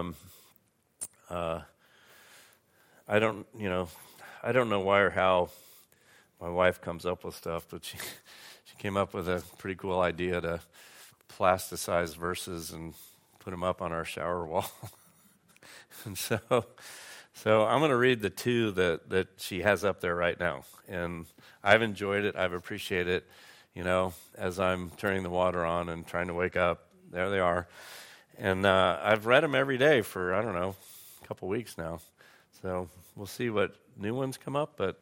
I don't know why or how my wife comes up with stuff, but she came up with a pretty cool idea to plasticize verses and put them up on our shower wall. And so I'm going to read the 2 that she has up there right now. And I've enjoyed it. I've appreciated it, as I'm turning the water on and trying to wake up. There they are. And I've read them every day for, a couple weeks now. So we'll see what new ones come up. But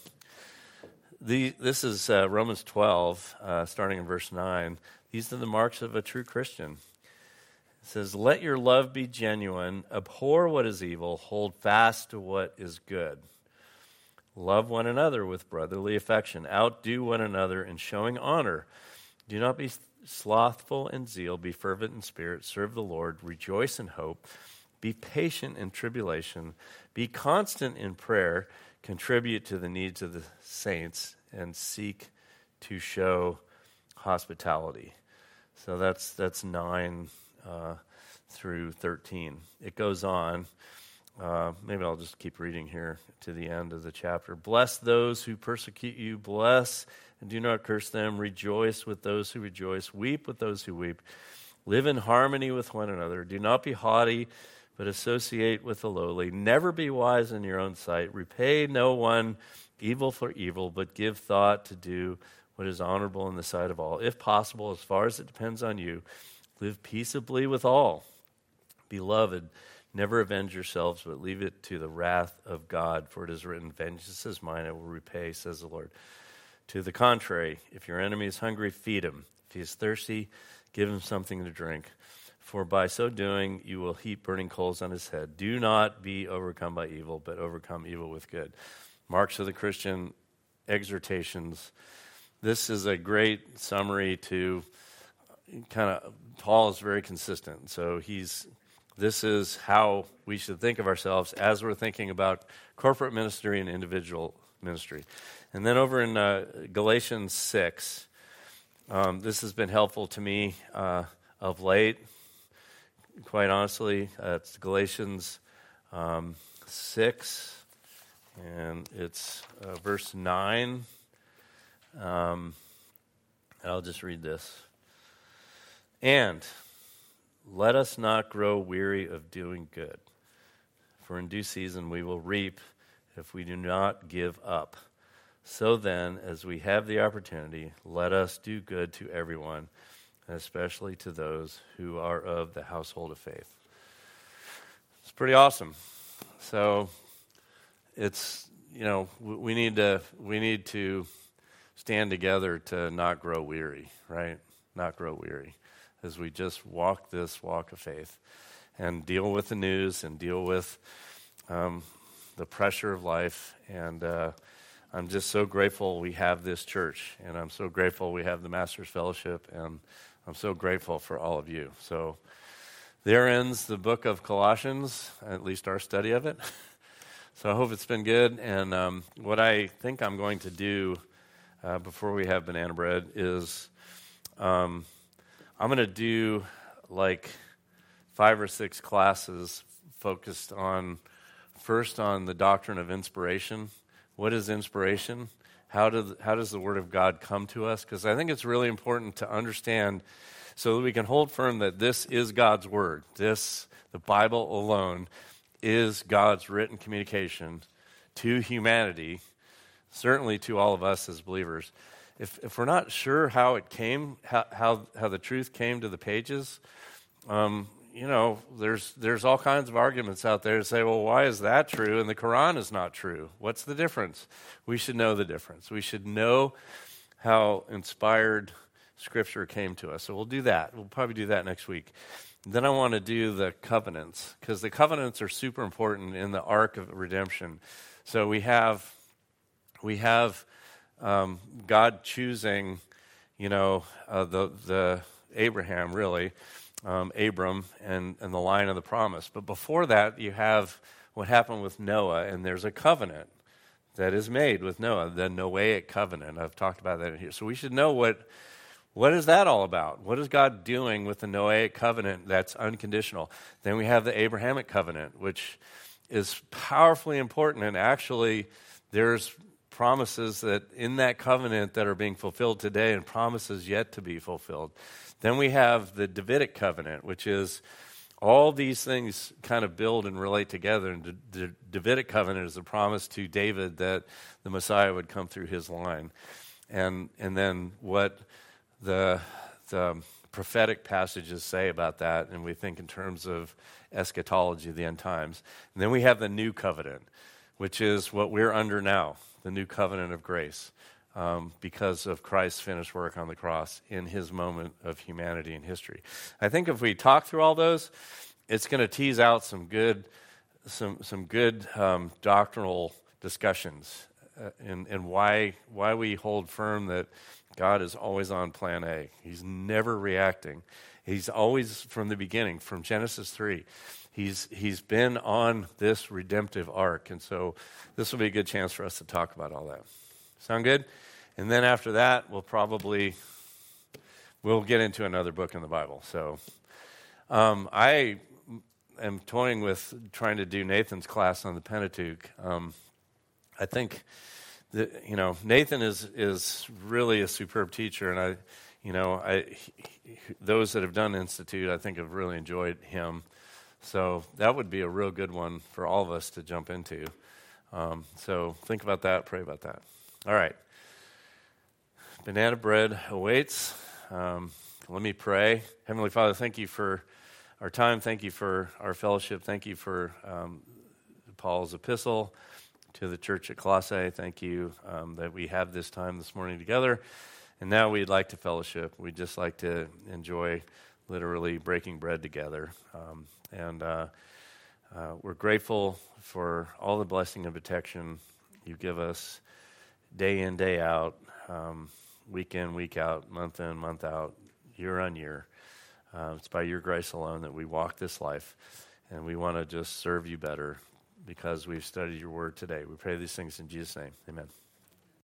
this is Romans 12, starting in verse 9. These are the marks of a true Christian. It says, let your love be genuine, abhor what is evil, hold fast to what is good. Love one another with brotherly affection, outdo one another in showing honor. Do not be slothful in zeal, be fervent in spirit, serve the Lord, rejoice in hope, be patient in tribulation, be constant in prayer, contribute to the needs of the saints, and seek to show hospitality. So that's 9 through 13. It goes on. Maybe I'll just keep reading here to the end of the chapter. Bless those who persecute you. Bless and do not curse them. Rejoice with those who rejoice. Weep with those who weep. Live in harmony with one another. Do not be haughty, but associate with the lowly. Never be wise in your own sight. Repay no one evil for evil, but give thought to do what is honorable in the sight of all. If possible, as far as it depends on you, live peaceably with all. Beloved, never avenge yourselves, but leave it to the wrath of God. For it is written, vengeance is mine, I will repay, says the Lord. To the contrary, if your enemy is hungry, feed him. If he is thirsty, give him something to drink. For by so doing, you will heap burning coals on his head. Do not be overcome by evil, but overcome evil with good. Marks of the Christian, exhortations. This is a great summary to Paul is very consistent. So this is how we should think of ourselves as we're thinking about corporate ministry and individual ministry. And then over in Galatians 6, this has been helpful to me of late, quite honestly. It's Galatians 6, and it's verse 9. I'll just read this. And let us not grow weary of doing good, for in due season we will reap if we do not give up. So then, as we have the opportunity, let us do good to everyone, especially to those who are of the household of faith. It's pretty awesome. So it's, we need to stand together to not grow weary, right? Not grow weary as we just walk this walk of faith and deal with the news and deal with the pressure of life. And I'm just so grateful we have this church, and I'm so grateful we have the Master's Fellowship, and I'm so grateful for all of you. So there ends the book of Colossians, at least our study of it. So I hope it's been good. And what I think I'm going to do before we have banana bread is I'm going to do like 5 or 6 classes focused on, first on the doctrine of inspiration. What is inspiration? How does the Word of God come to us? Because I think it's really important to understand so that we can hold firm that this is God's Word. The Bible alone, is God's written communication to humanity, certainly to all of us as believers. If we're not sure how it came, how the truth came to the pages, there's all kinds of arguments out there to say, well, why is that true and the Quran is not true? What's the difference? We should know the difference. We should know how inspired Scripture came to us. So we'll do that. We'll probably do that next week. Then I want to do the covenants, because the covenants are super important in the arc of redemption. So we have God choosing, the Abraham, really, Abram, and the line of the promise. But before that, you have what happened with Noah, and there's a covenant that is made with Noah, the Noahic covenant. I've talked about that here. So we should know what is that all about? What is God doing with the Noahic covenant that's unconditional? Then we have the Abrahamic covenant, which is powerfully important, and actually there's promises that in that covenant that are being fulfilled today and promises yet to be fulfilled. Then we have the Davidic covenant, which is all these things kind of build and relate together. And the Davidic covenant is a promise to David that the Messiah would come through his line. And then what the prophetic passages say about that, and we think in terms of eschatology, the end times. And then we have the new covenant, which is what we're under now, the new covenant of grace, because of Christ's finished work on the cross in his moment of humanity and history. I think if we talk through all those, it's going to tease out some good doctrinal discussions and why we hold firm that God is always on plan A. He's never reacting. He's always, from the beginning, from Genesis 3, he's been on this redemptive arc. And so this will be a good chance for us to talk about all that. Sound good? And then after that, we'll get into another book in the Bible. So I am toying with trying to do Nathan's class on the Pentateuch. I think Nathan is really a superb teacher, and those that have done Institute, I think, have really enjoyed him. So that would be a real good one for all of us to jump into. So think about that, pray about that. All right. Banana bread awaits. Let me pray. Heavenly Father, thank you for our time. Thank you for our fellowship. Thank you for Paul's epistle to the church at Colossae. Thank you that we have this time this morning together. And now we'd like to fellowship. We'd just like to enjoy literally breaking bread together. We're grateful for all the blessing and protection you give us day in, day out, week in, week out, month in, month out. year on year. It's by your grace alone that we walk this life, and we want to just serve you better because we've studied your word today. We pray these things in Jesus' name. Amen.